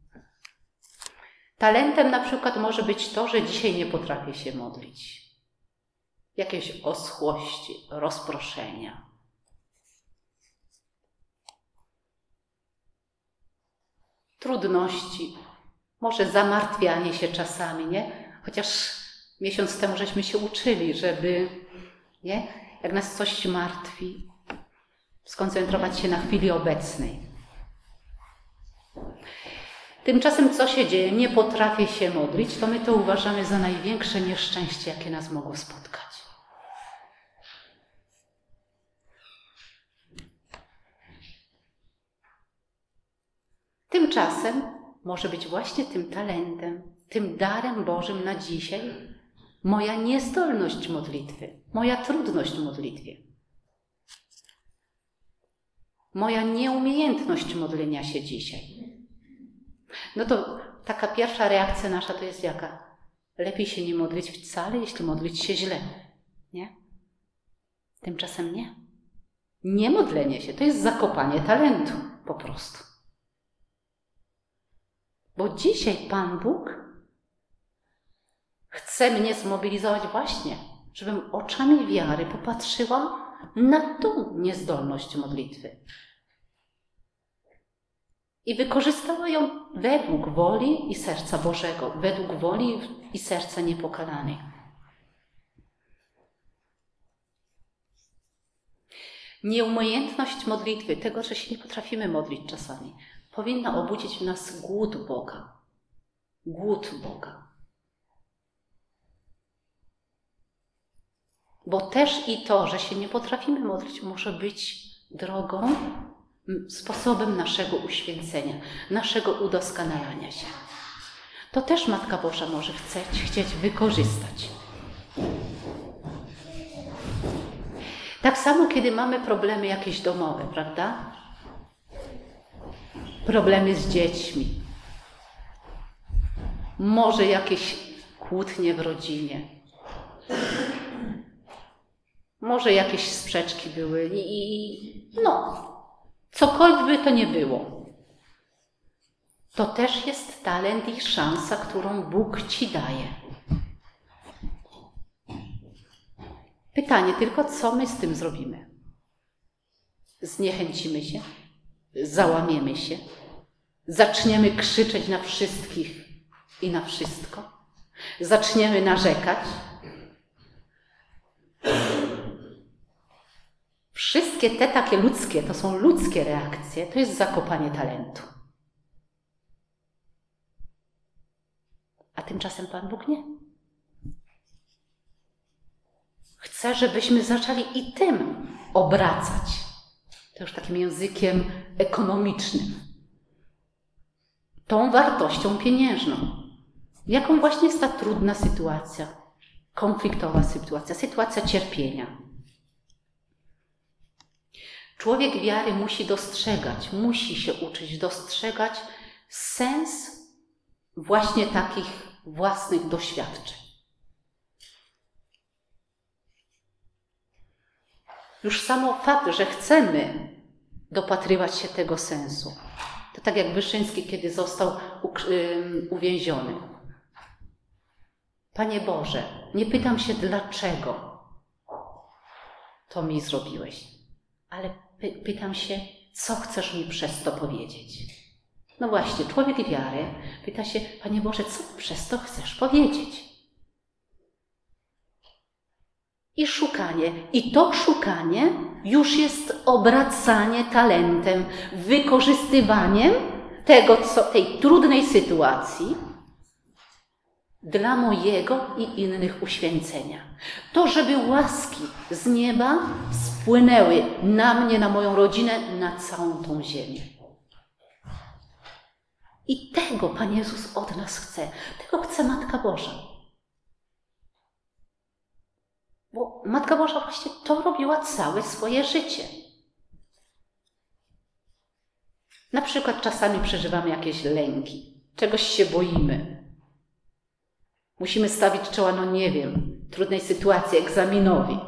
Talentem na przykład może być to, że dzisiaj nie potrafię się modlić. Jakieś oschłości, rozproszenia. Trudności, może zamartwianie się czasami, nie? Chociaż miesiąc temu żeśmy się uczyli, żeby, nie? Jak nas coś martwi, skoncentrować się na chwili obecnej. Tymczasem co się dzieje? Nie potrafię się modlić, to my to uważamy za największe nieszczęście, jakie nas mogło spotkać. tymczasem może być właśnie tym talentem, tym darem Bożym na dzisiaj moja niezdolność modlitwy, moja trudność w modlitwie, moja nieumiejętność modlenia się dzisiaj. No to taka pierwsza reakcja nasza to jest jaka? Lepiej się nie modlić wcale, jeśli modlić się źle. Nie? Tymczasem nie. Nie modlenie się to jest zakopanie talentu po prostu. Bo dzisiaj Pan Bóg chce mnie zmobilizować właśnie, żebym oczami wiary popatrzyła na tą niezdolność modlitwy. I wykorzystała ją według woli i serca Bożego, według woli i serca niepokalanej. Nieumiejętność modlitwy, tego, że się nie potrafimy modlić czasami, powinna obudzić w nas głód Boga. Głód Boga. Bo też i to, że się nie potrafimy modlić, może być drogą, sposobem naszego uświęcenia, naszego udoskonalania się. To też Matka Boża może chcieć wykorzystać. Tak samo, kiedy mamy problemy jakieś domowe, prawda? Problemy z dziećmi. Może jakieś kłótnie w rodzinie. Może jakieś sprzeczki były cokolwiek by to nie było. To też jest talent i szansa, którą Bóg ci daje. Pytanie tylko, co my z tym zrobimy? Zniechęcimy się? Załamiemy się? Zaczniemy krzyczeć na wszystkich i na wszystko? Zaczniemy narzekać? Wszystkie te takie ludzkie, to są ludzkie reakcje, to jest zakopanie talentu. A tymczasem Pan Bóg nie. Chce, żebyśmy zaczęli i tym obracać. To już takim językiem ekonomicznym. Tą wartością pieniężną. Jaką właśnie jest ta trudna sytuacja, konfliktowa sytuacja cierpienia. Człowiek wiary musi się uczyć dostrzegać sens właśnie takich własnych doświadczeń. Już samo fakt, że chcemy dopatrywać się tego sensu. To tak jak Wyszyński, kiedy został uwięziony. Panie Boże, nie pytam się dlaczego to mi zrobiłeś, ale pytam się, co chcesz mi przez to powiedzieć. No właśnie, człowiek wiary pyta się, Panie Boże, co przez to chcesz powiedzieć? I to szukanie już jest obracanie talentem, wykorzystywaniem tej trudnej sytuacji dla mojego i innych uświęcenia. To, żeby łaski z nieba spłynęły na mnie, na moją rodzinę, na całą tą ziemię. I tego Pan Jezus od nas chce. Tego chce Matka Boża. Bo Matka Boża właśnie to robiła całe swoje życie. Na przykład czasami przeżywamy jakieś lęki, czegoś się boimy. Musimy stawić czoła, trudnej sytuacji, egzaminowi.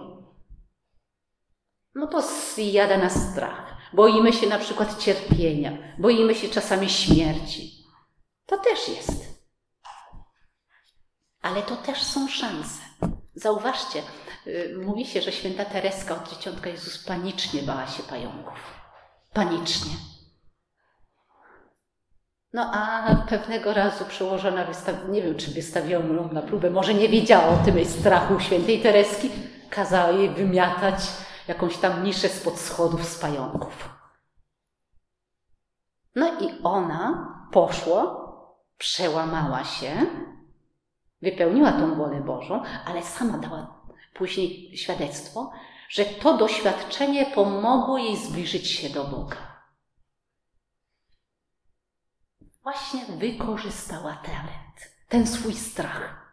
No to zjada nas strach. Boimy się na przykład cierpienia, boimy się czasami śmierci. To też jest. Ale to też są szanse. Zauważcie, mówi się, że święta Tereska od Dzieciątka Jezus panicznie bała się pająków. Panicznie. No a pewnego razu przełożona, nie wiem czy wystawiła ją na próbę, może nie wiedziała o tym strachu świętej Tereski, kazała jej wymiatać jakąś tam niszę spod schodów z pająków. No i ona poszła, przełamała się, wypełniła tą wolę Bożą, ale sama dała później świadectwo, że to doświadczenie pomogło jej zbliżyć się do Boga. właśnie wykorzystała talent, ten swój strach.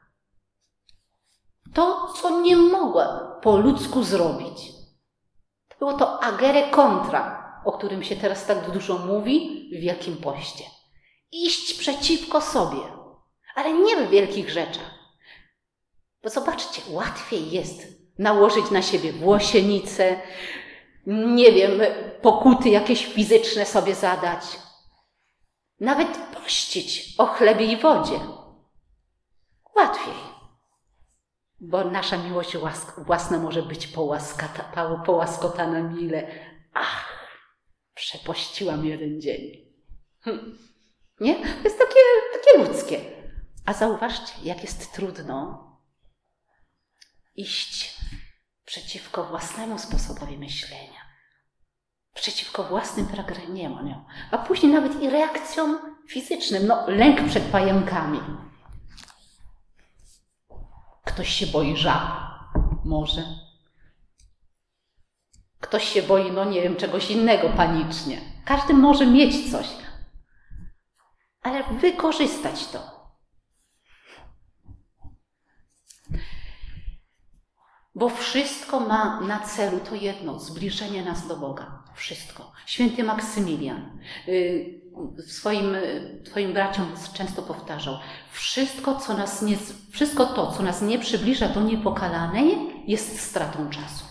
To, co nie mogła po ludzku zrobić. Było to agere contra, o którym się teraz tak dużo mówi w Wielkim Poście. Iść przeciwko sobie, ale nie w wielkich rzeczach. Bo zobaczcie, łatwiej jest nałożyć na siebie włosienicę, nie wiem, pokuty jakieś fizyczne sobie zadać. Nawet pościć o chlebie i wodzie. Łatwiej. Bo nasza miłość własna może być połaskotana mile. Ach, przepościłam jeden dzień. Nie? To jest takie ludzkie. A zauważcie, jak jest trudno iść przeciwko własnemu sposobowi myślenia, przeciwko własnym pragnieniom, a później nawet i reakcjom fizycznym. Lęk przed pająkami. Ktoś się boi żab. Może. Ktoś się boi, nie wiem, czegoś innego panicznie. Każdy może mieć coś. Ale wykorzystać to. Bo wszystko ma na celu to jedno, zbliżenie nas do Boga. Wszystko. Święty Maksymilian swoim braciom często powtarzał, wszystko to, co nas nie przybliża do niepokalanej, jest stratą czasu.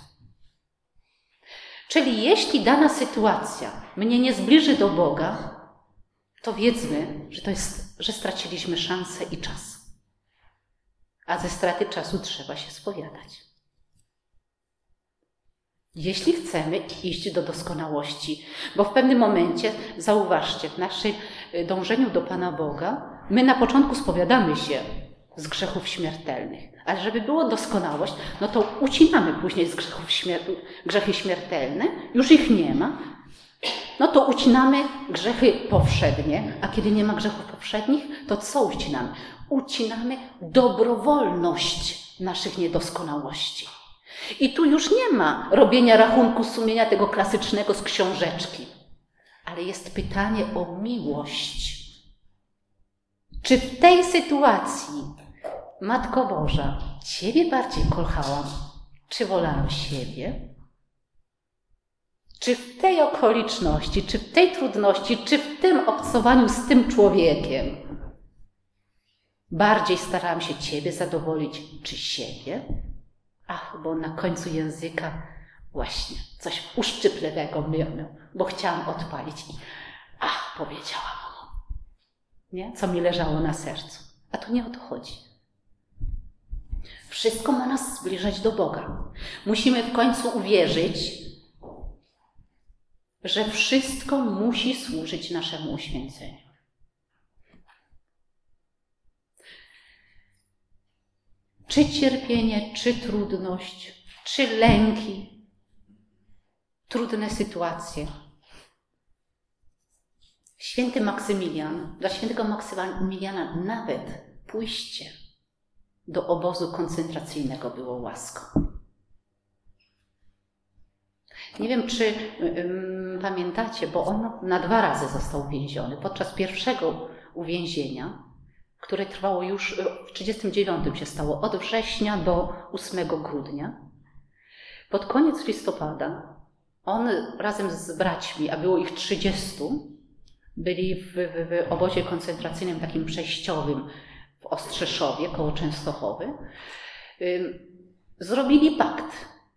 Czyli jeśli dana sytuacja mnie nie zbliży do Boga, to wiedzmy, że straciliśmy szansę i czas. A ze straty czasu trzeba się spowiadać. Jeśli chcemy iść do doskonałości, bo w pewnym momencie, zauważcie, w naszym dążeniu do Pana Boga, my na początku spowiadamy się z grzechów śmiertelnych, ale żeby było doskonałość, to ucinamy później z grzechów grzechy śmiertelne, już ich nie ma, to ucinamy grzechy powszednie, a kiedy nie ma grzechów powszednich, to co ucinamy? Ucinamy dobrowolność naszych niedoskonałości. I tu już nie ma robienia rachunku sumienia tego klasycznego z książeczki, ale jest pytanie o miłość. Czy w tej sytuacji, Matko Boża, Ciebie bardziej kochałam, czy wolałam siebie? Czy w tej okoliczności, czy w tej trudności, czy w tym obcowaniu z tym człowiekiem bardziej starałam się Ciebie zadowolić, czy siebie? Ach, bo na końcu języka właśnie coś uszczypliwego miał, bo chciałam odpalić i powiedziałam mu, nie? Co mi leżało na sercu. A to nie o to chodzi. Wszystko ma nas zbliżać do Boga. Musimy w końcu uwierzyć, że wszystko musi służyć naszemu uświęceniu. Czy cierpienie, czy trudność, czy lęki, trudne sytuacje. Dla świętego Maksymiliana nawet pójście do obozu koncentracyjnego było łaską. Nie wiem, czy pamiętacie, bo on na 2 razy został uwięziony. Podczas pierwszego uwięzienia, które trwało już w 1939 się stało, od września do 8 grudnia. Pod koniec listopada on razem z braćmi, a było ich 30, byli w obozie koncentracyjnym takim przejściowym w Ostrzeszowie, koło Częstochowy. Zrobili pakt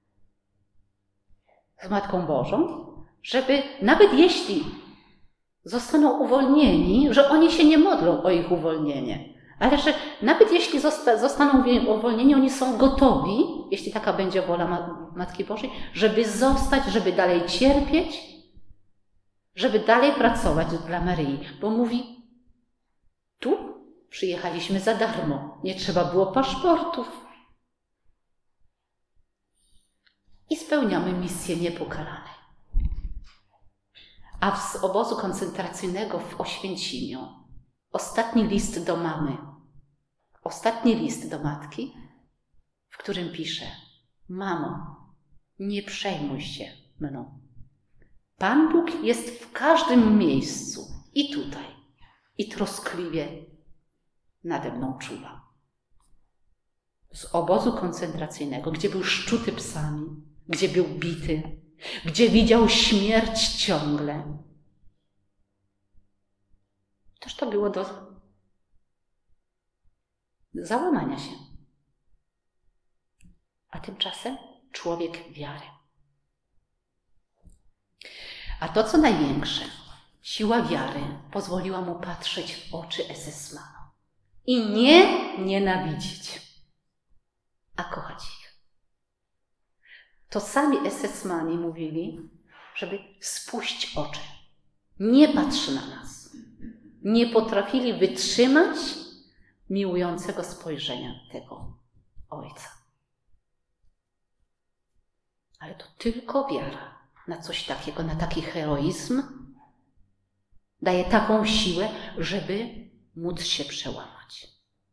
z Matką Bożą, żeby nawet jeśli zostaną uwolnieni, że oni się nie modlą o ich uwolnienie, ale że nawet jeśli zostaną uwolnieni, oni są gotowi, jeśli taka będzie wola Matki Bożej, żeby zostać, żeby dalej cierpieć, żeby dalej pracować dla Maryi. Bo mówi, tu przyjechaliśmy za darmo, nie trzeba było paszportów. I spełniamy misję niepokalanej. A z obozu koncentracyjnego w Oświęcimiu ostatni list do mamy, ostatni list do matki, w którym pisze: mamo, nie przejmuj się mną. Pan Bóg jest w każdym miejscu i tutaj. i troskliwie nade mną czuwa. Z obozu koncentracyjnego, gdzie był szczuty psami, gdzie był bity, gdzie widział śmierć ciągle. Toż to było do załamania się. A tymczasem człowiek wiary. A to, co największe, siła wiary pozwoliła mu patrzeć w oczy SS-manom i nie nienawidzić, a kochać ich. To sami SS-mani mówili, żeby spuść oczy, nie patrz na nas. Nie potrafili wytrzymać miłującego spojrzenia tego ojca. Ale to tylko wiara na coś takiego, na taki heroizm daje taką siłę, żeby móc się przełamać.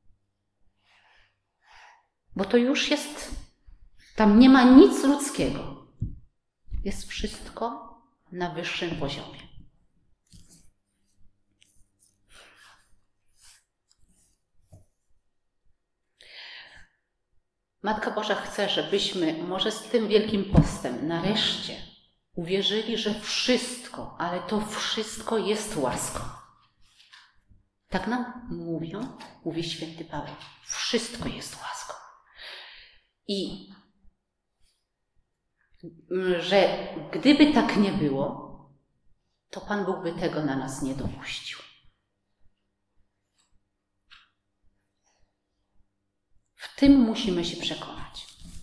Bo to już jest, tam nie ma nic ludzkiego. Jest wszystko na wyższym poziomie. Matka Boża chce, żebyśmy może z tym Wielkim Postem nareszcie uwierzyli, że wszystko, ale to wszystko jest łaską. Tak nam mówi święty Paweł. Wszystko jest łaską. I że gdyby tak nie było, to Pan Bóg by tego na nas nie dopuścił. W tym musimy się przekonać.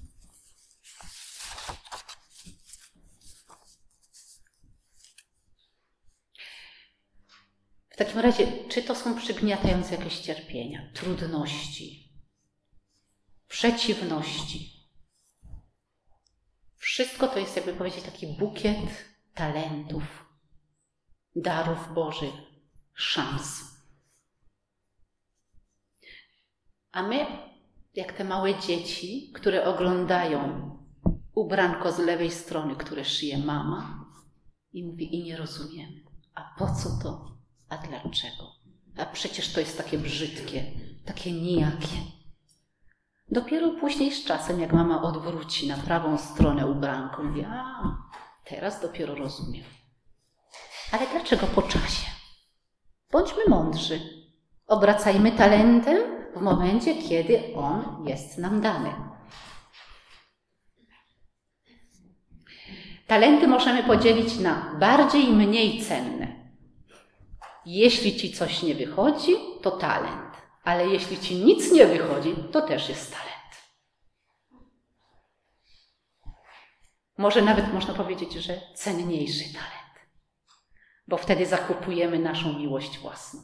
W takim razie, czy to są przygniatające jakieś cierpienia, trudności, przeciwności? Wszystko to jest, jakby powiedzieć, taki bukiet talentów, darów Bożych, szans. A my, jak te małe dzieci, które oglądają ubranko z lewej strony, które szyje mama i mówi, i nie rozumiemy. A po co to? A dlaczego? A przecież to jest takie brzydkie, takie nijakie. Dopiero później z czasem, jak mama odwróci na prawą stronę ubranko, mówi, a teraz dopiero rozumiem. Ale dlaczego po czasie? Bądźmy mądrzy. Obracajmy talentem w momencie, kiedy on jest nam dany. Talenty możemy podzielić na bardziej i mniej cenne. Jeśli ci coś nie wychodzi, to talent. Ale jeśli ci nic nie wychodzi, to też jest talent. Może nawet można powiedzieć, że cenniejszy talent. Bo wtedy zakupujemy naszą miłość własną.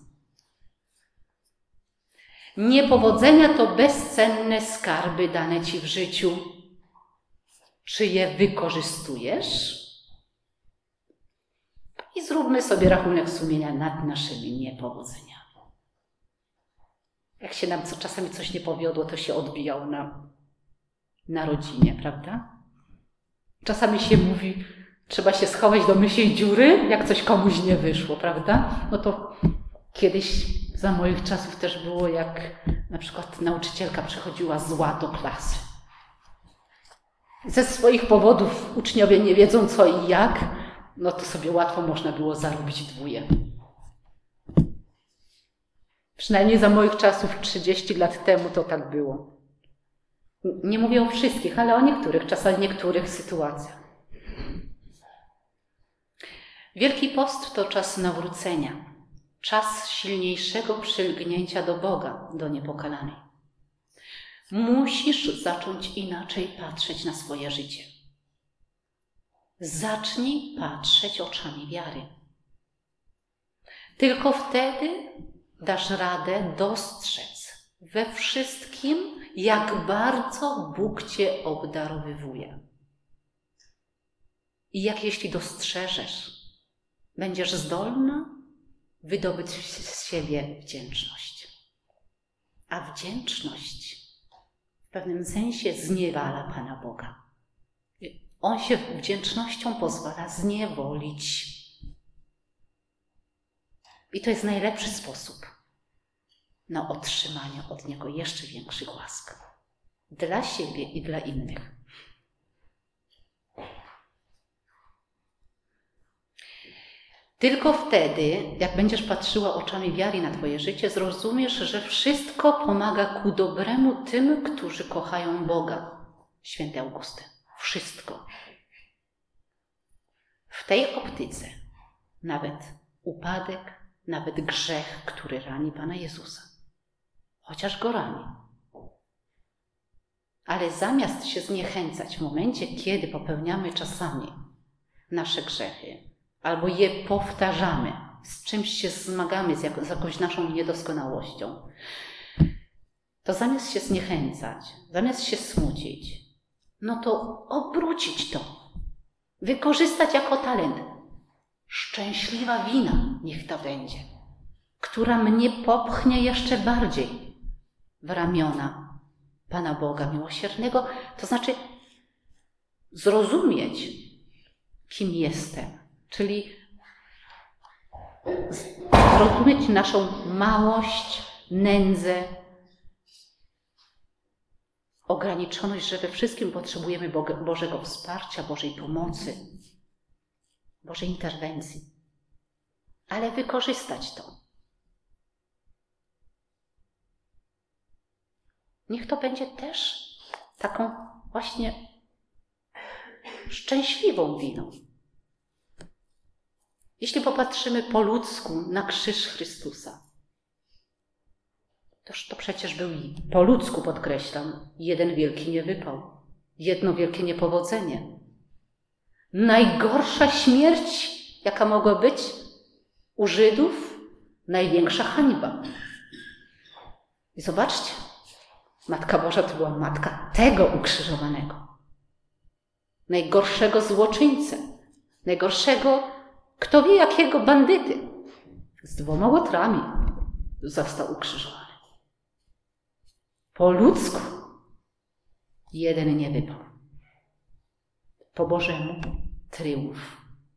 Niepowodzenia to bezcenne skarby dane ci w życiu. Czy je wykorzystujesz? I zróbmy sobie rachunek sumienia nad naszymi niepowodzeniami. Jak się nam czasami coś nie powiodło, to się odbijało na rodzinie, prawda? Czasami się mówi, trzeba się schować do mysiej dziury, jak coś komuś nie wyszło, prawda? No to kiedyś za moich czasów też było, jak na przykład nauczycielka przychodziła zła do klasy. Ze swoich powodów uczniowie nie wiedzą co i jak, no to sobie łatwo można było zarobić dwóje. Przynajmniej za moich czasów 30 lat temu to tak było. Nie mówię o wszystkich, ale o niektórych, czasami niektórych sytuacjach. Wielki Post to czas nawrócenia, czas silniejszego przylgnięcia do Boga, do Niepokalanej. Musisz zacząć inaczej patrzeć na swoje życie. Zacznij patrzeć oczami wiary. Tylko wtedy dasz radę dostrzec we wszystkim, jak bardzo Bóg cię obdarowywuje. I jak jeśli dostrzeżesz, będziesz zdolna wydobyć z siebie wdzięczność. A wdzięczność w pewnym sensie zniewala Pana Boga. On się wdzięcznością pozwala zniewolić. I to jest najlepszy sposób na otrzymanie od Niego jeszcze większych łask. Dla siebie i dla innych. Tylko wtedy, jak będziesz patrzyła oczami wiary na Twoje życie, zrozumiesz, że wszystko pomaga ku dobremu tym, którzy kochają Boga. Święty Augustyn. Wszystko. W tej optyce nawet upadek, nawet grzech, który rani Pana Jezusa. Chociaż go rani. Ale zamiast się zniechęcać w momencie, kiedy popełniamy czasami nasze grzechy, albo je powtarzamy, z czymś się zmagamy, z jakąś naszą niedoskonałością, to zamiast się zniechęcać, zamiast się smucić, no to obrócić to, wykorzystać jako talent. Szczęśliwa wina niech to będzie, która mnie popchnie jeszcze bardziej w ramiona Pana Boga Miłosiernego, to znaczy zrozumieć, kim jestem, czyli zrozumieć naszą małość, nędzę, ograniczoność, że we wszystkim potrzebujemy Bożego wsparcia, Bożej pomocy, Bożej interwencji, ale wykorzystać to. Niech to będzie też taką właśnie szczęśliwą winą. Jeśli popatrzymy po ludzku na krzyż Chrystusa, toż to przecież był, po ludzku podkreślam, jeden wielki niewypał, jedno wielkie niepowodzenie. Najgorsza śmierć, jaka mogła być u Żydów, największa hańba. I zobaczcie, Matka Boża to była matka tego ukrzyżowanego. Najgorszego złoczyńcę, najgorszego, kto wie jakiego bandyty. Z 2 łotrami został ukrzyżowany. Po ludzku jeden nie wypał. Po Bożemu tryumf.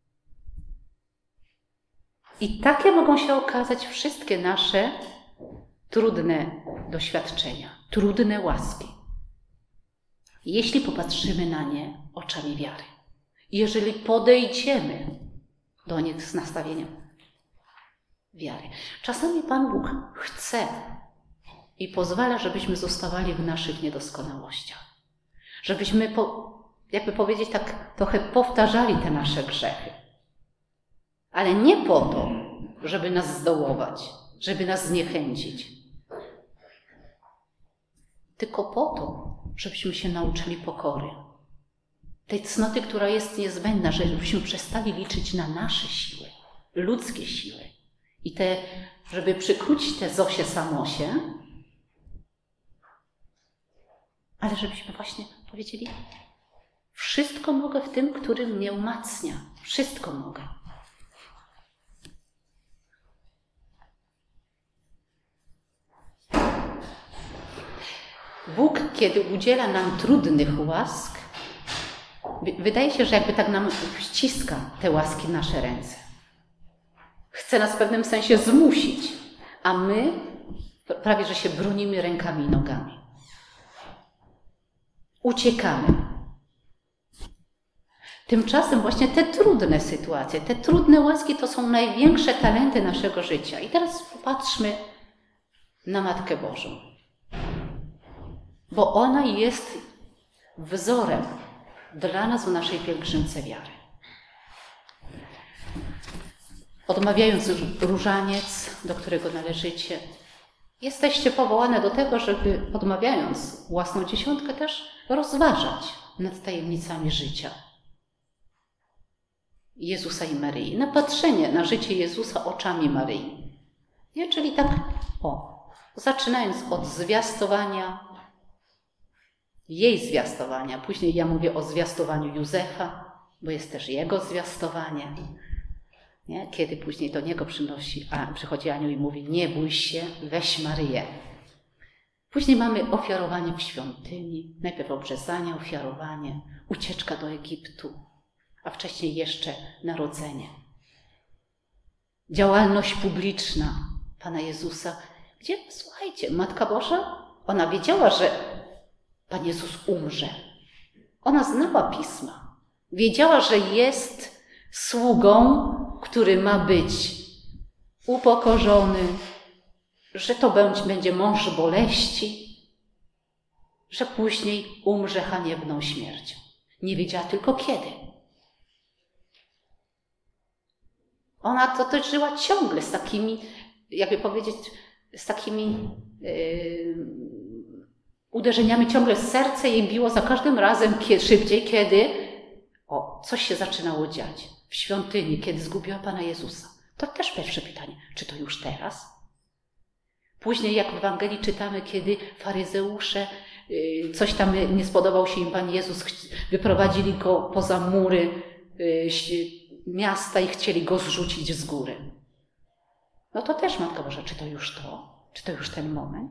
I takie mogą się okazać wszystkie nasze trudne doświadczenia, trudne łaski. Jeśli popatrzymy na nie oczami wiary. Jeżeli podejdziemy do nich z nastawieniem wiary. Czasami Pan Bóg chce i pozwala, żebyśmy zostawali w naszych niedoskonałościach. Żebyśmy, jakby powiedzieć tak, trochę powtarzali te nasze grzechy. Ale nie po to, żeby nas zdołować, żeby nas zniechęcić. Tylko po to, żebyśmy się nauczyli pokory. Tej cnoty, która jest niezbędna, żebyśmy przestali liczyć na nasze siły, ludzkie siły. I żeby przykrócić te zosie samosie, ale żebyśmy właśnie powiedzieli, wszystko mogę w tym, który mnie umacnia. Wszystko mogę. Bóg, kiedy udziela nam trudnych łask, wydaje się, że jakby tak nam wciska te łaski w nasze ręce. Chce nas w pewnym sensie zmusić, a my prawie, że się bronimy rękami i nogami. Uciekamy. Tymczasem właśnie te trudne sytuacje, te trudne łaski to są największe talenty naszego życia. I teraz popatrzmy na Matkę Bożą. Bo ona jest wzorem dla nas w naszej pielgrzymce wiary. Odmawiając różaniec, do którego należycie, jesteście powołane do tego, żeby odmawiając własną dziesiątkę też rozważać nad tajemnicami życia Jezusa i Maryi. Na patrzenie na życie Jezusa oczami Maryi. Nie? Czyli tak, zaczynając od zwiastowania, jej zwiastowania. Później ja mówię o zwiastowaniu Józefa, bo jest też jego zwiastowanie. Nie? Kiedy później do niego przychodzi anioł i mówi, nie bój się, weź Maryję. Później mamy ofiarowanie w świątyni, najpierw obrzezanie, ofiarowanie, ucieczka do Egiptu, a wcześniej jeszcze narodzenie. działalność publiczna Pana Jezusa, gdzie, słuchajcie, Matka Boża, ona wiedziała, że Pan Jezus umrze. Ona znała Pisma. Wiedziała, że jest sługą, który ma być upokorzony, że to będzie mąż boleści, że później umrze haniebną śmiercią. Nie wiedziała tylko kiedy. Ona to też żyła ciągle z takimi, jakby powiedzieć, z takimi uderzeniami ciągle w serce jej biło za każdym razem szybciej, kiedy coś się zaczynało dziać w świątyni, kiedy zgubiła Pana Jezusa. To też pierwsze pytanie, czy to już teraz? Później, jak w Ewangelii czytamy, kiedy faryzeusze, coś tam nie spodobał się im Pan Jezus, wyprowadzili go poza mury miasta i chcieli go zrzucić z góry. No to też Matka Boża, czy to już to? Czy to już ten moment?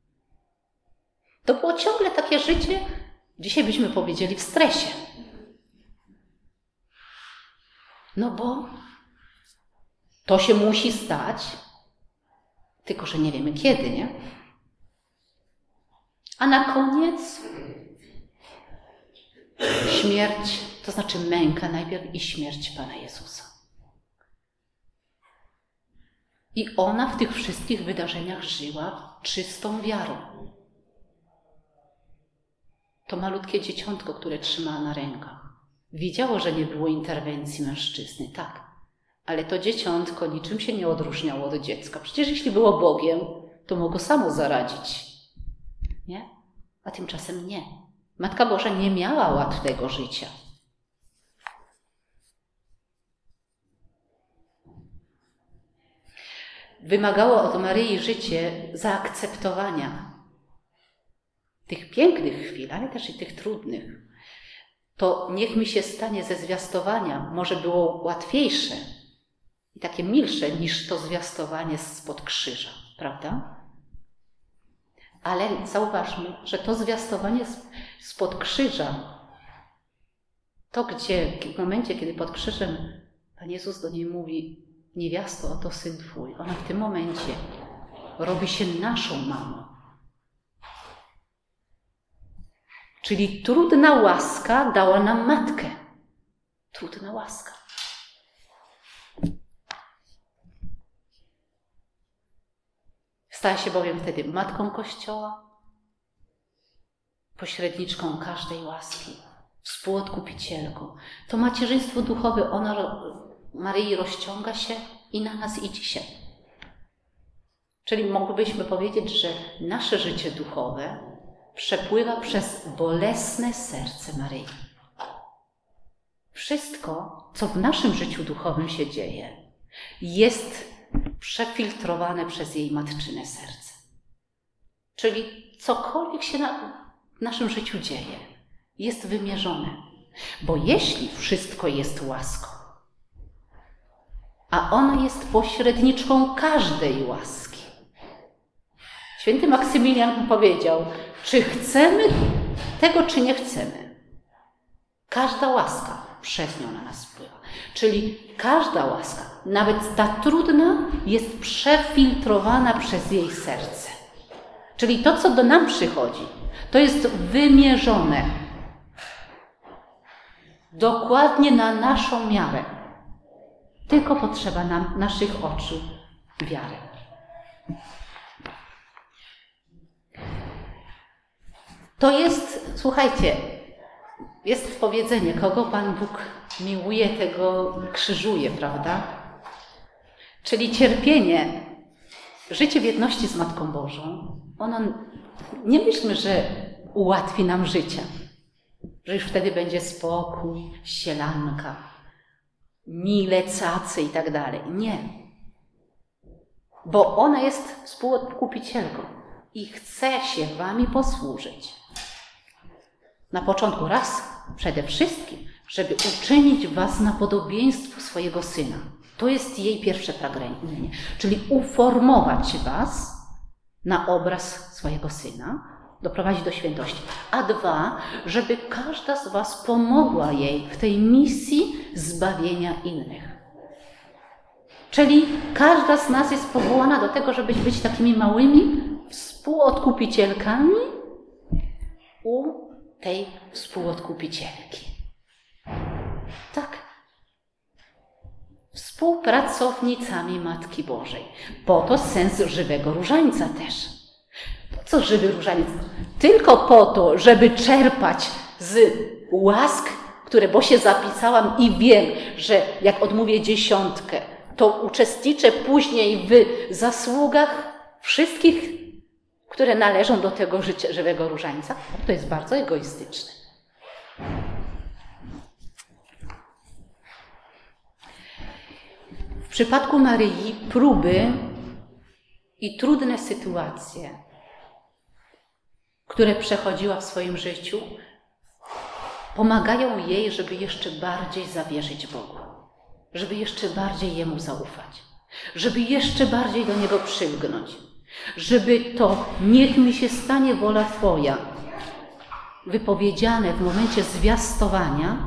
To było ciągle takie życie, dzisiaj byśmy powiedzieli, w stresie. No bo to się musi stać, tylko że nie wiemy kiedy, nie? A na koniec śmierć, to znaczy męka najpierw i śmierć Pana Jezusa. I ona w tych wszystkich wydarzeniach żyła czystą wiarą. To malutkie dzieciątko, które trzymała na rękach, wiedziało, że nie było interwencji mężczyzny, tak. Ale to dzieciątko niczym się nie odróżniało od dziecka. Przecież jeśli było Bogiem, to mogło samo zaradzić. Nie? A tymczasem nie. Matka Boża nie miała łatwego życia. Wymagało od Maryi życie zaakceptowania tych pięknych chwil, ale też i tych trudnych. To niech mi się stanie ze zwiastowania może było łatwiejsze i takie milsze niż to zwiastowanie spod krzyża, prawda? Ale zauważmy, że to zwiastowanie spod krzyża, to gdzie w momencie, kiedy pod krzyżem Pan Jezus do niej mówi: niewiasto, oto syn Twój, ona w tym momencie robi się naszą mamą. Czyli trudna łaska dała nam matkę. Trudna łaska. Stała się bowiem wtedy matką Kościoła, pośredniczką każdej łaski, współodkupicielką. To macierzyństwo duchowe, Maryi rozciąga się i na nas i dzisiaj. Czyli moglibyśmy powiedzieć, że nasze życie duchowe przepływa przez bolesne serce Maryi. Wszystko, co w naszym życiu duchowym się dzieje, jest przefiltrowane przez jej matczyne serce. Czyli cokolwiek się w naszym życiu dzieje, jest wymierzone. Bo jeśli wszystko jest łaską, a ona jest pośredniczką każdej łaski. Święty Maksymilian powiedział, czy chcemy tego, czy nie chcemy. Każda łaska przez nią na nas wpływa. Czyli każda łaska, nawet ta trudna, jest przefiltrowana przez jej serce. Czyli to, co do nam przychodzi, to jest wymierzone dokładnie na naszą miarę. Tylko potrzeba nam naszych oczu wiary. To jest, słuchajcie, jest powiedzenie, kogo Pan Bóg miłuje, tego krzyżuje, prawda? Czyli cierpienie, życie w jedności z Matką Bożą, ono, nie myślmy, że ułatwi nam życie, że już wtedy będzie spokój, sielanka, mile, cacy i tak dalej. Nie. Bo ona jest współodkupicielką i chce się wami posłużyć. Na początku przede wszystkim, żeby uczynić was na podobieństwo swojego Syna. To jest jej pierwsze pragnienie. Czyli uformować was na obraz swojego Syna, doprowadzić do świętości. A dwa, żeby każda z was pomogła jej w tej misji zbawienia innych. Czyli każda z nas jest powołana do tego, żeby być takimi małymi współodkupicielkami u tej współodkupicielki. Tak. Współpracownicami Matki Bożej. Po to sens żywego różańca też. Po co żywy różaniec? Tylko po to, żeby czerpać z łask, które, bo się zapisałam i wiem, że jak odmówię 10, to uczestniczę później w zasługach wszystkich, które należą do tego żywego różańca. To jest bardzo egoistyczne. W przypadku Maryi próby i trudne sytuacje, które przechodziła w swoim życiu, pomagają jej, żeby jeszcze bardziej zawierzyć Bogu, żeby jeszcze bardziej Jemu zaufać, żeby jeszcze bardziej do Niego przylgnąć, żeby to niech mi się stanie wola Twoja, wypowiedziane w momencie zwiastowania,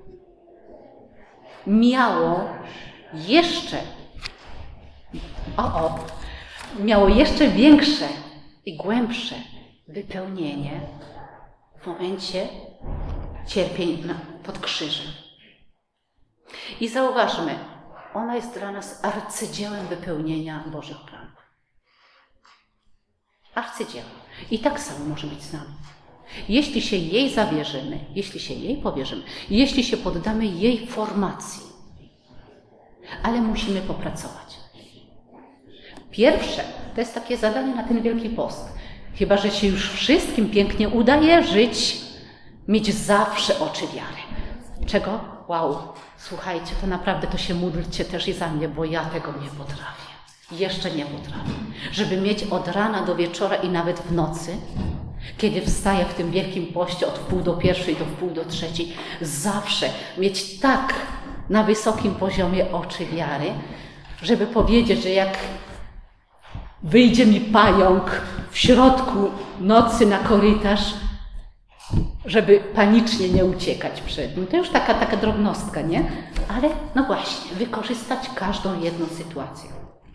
miało jeszcze większe i głębsze wypełnienie w momencie cierpień pod krzyżem. I zauważmy, ona jest dla nas arcydziełem wypełnienia Bożych planów. Arcydziełem. I tak samo może być z nami. Jeśli się jej zawierzymy, jeśli się jej powierzymy, jeśli się poddamy jej formacji, ale musimy popracować. Pierwsze, to jest takie zadanie na ten Wielki Post. Chyba że się już wszystkim pięknie udaje żyć, mieć zawsze oczy wiary. Czego? Wow, słuchajcie, to naprawdę to się módlcie też i za mnie, bo ja tego nie potrafię. Jeszcze nie potrafię. Żeby mieć od rana do wieczora i nawet w nocy, kiedy wstaję w tym Wielkim Poście od 12:30 do 12:30, zawsze mieć tak na wysokim poziomie oczy wiary, żeby powiedzieć, że jak wyjdzie mi pająk w środku nocy na korytarz, żeby panicznie nie uciekać przed nim. To już taka drobnostka, nie? Ale no właśnie, wykorzystać każdą jedną sytuację.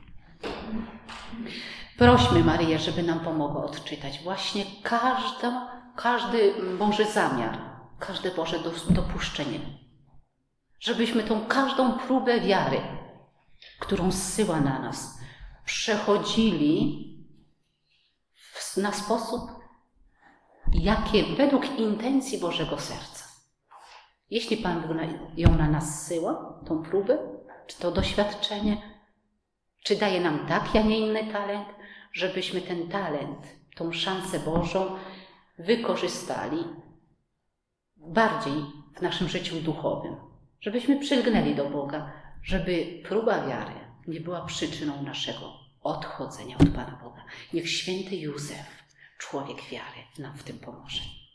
Prośmy Maryję, żeby nam pomogła odczytać właśnie każdy Boży zamiar, każde Boże dopuszczenie. Żebyśmy tą każdą próbę wiary, którą zsyła na nas, przechodzili na sposób, jakie według intencji Bożego serca. Jeśli Pan Bóg ją na nas zsyła, tą próbę, czy to doświadczenie, czy daje nam taki, a nie inny talent, żebyśmy ten talent, tą szansę Bożą wykorzystali bardziej w naszym życiu duchowym. Żebyśmy przylgnęli do Boga, żeby próba wiary nie była przyczyną naszego odchodzenia od Pana Boga. Niech święty Józef, człowiek wiary, nam w tym pomoże.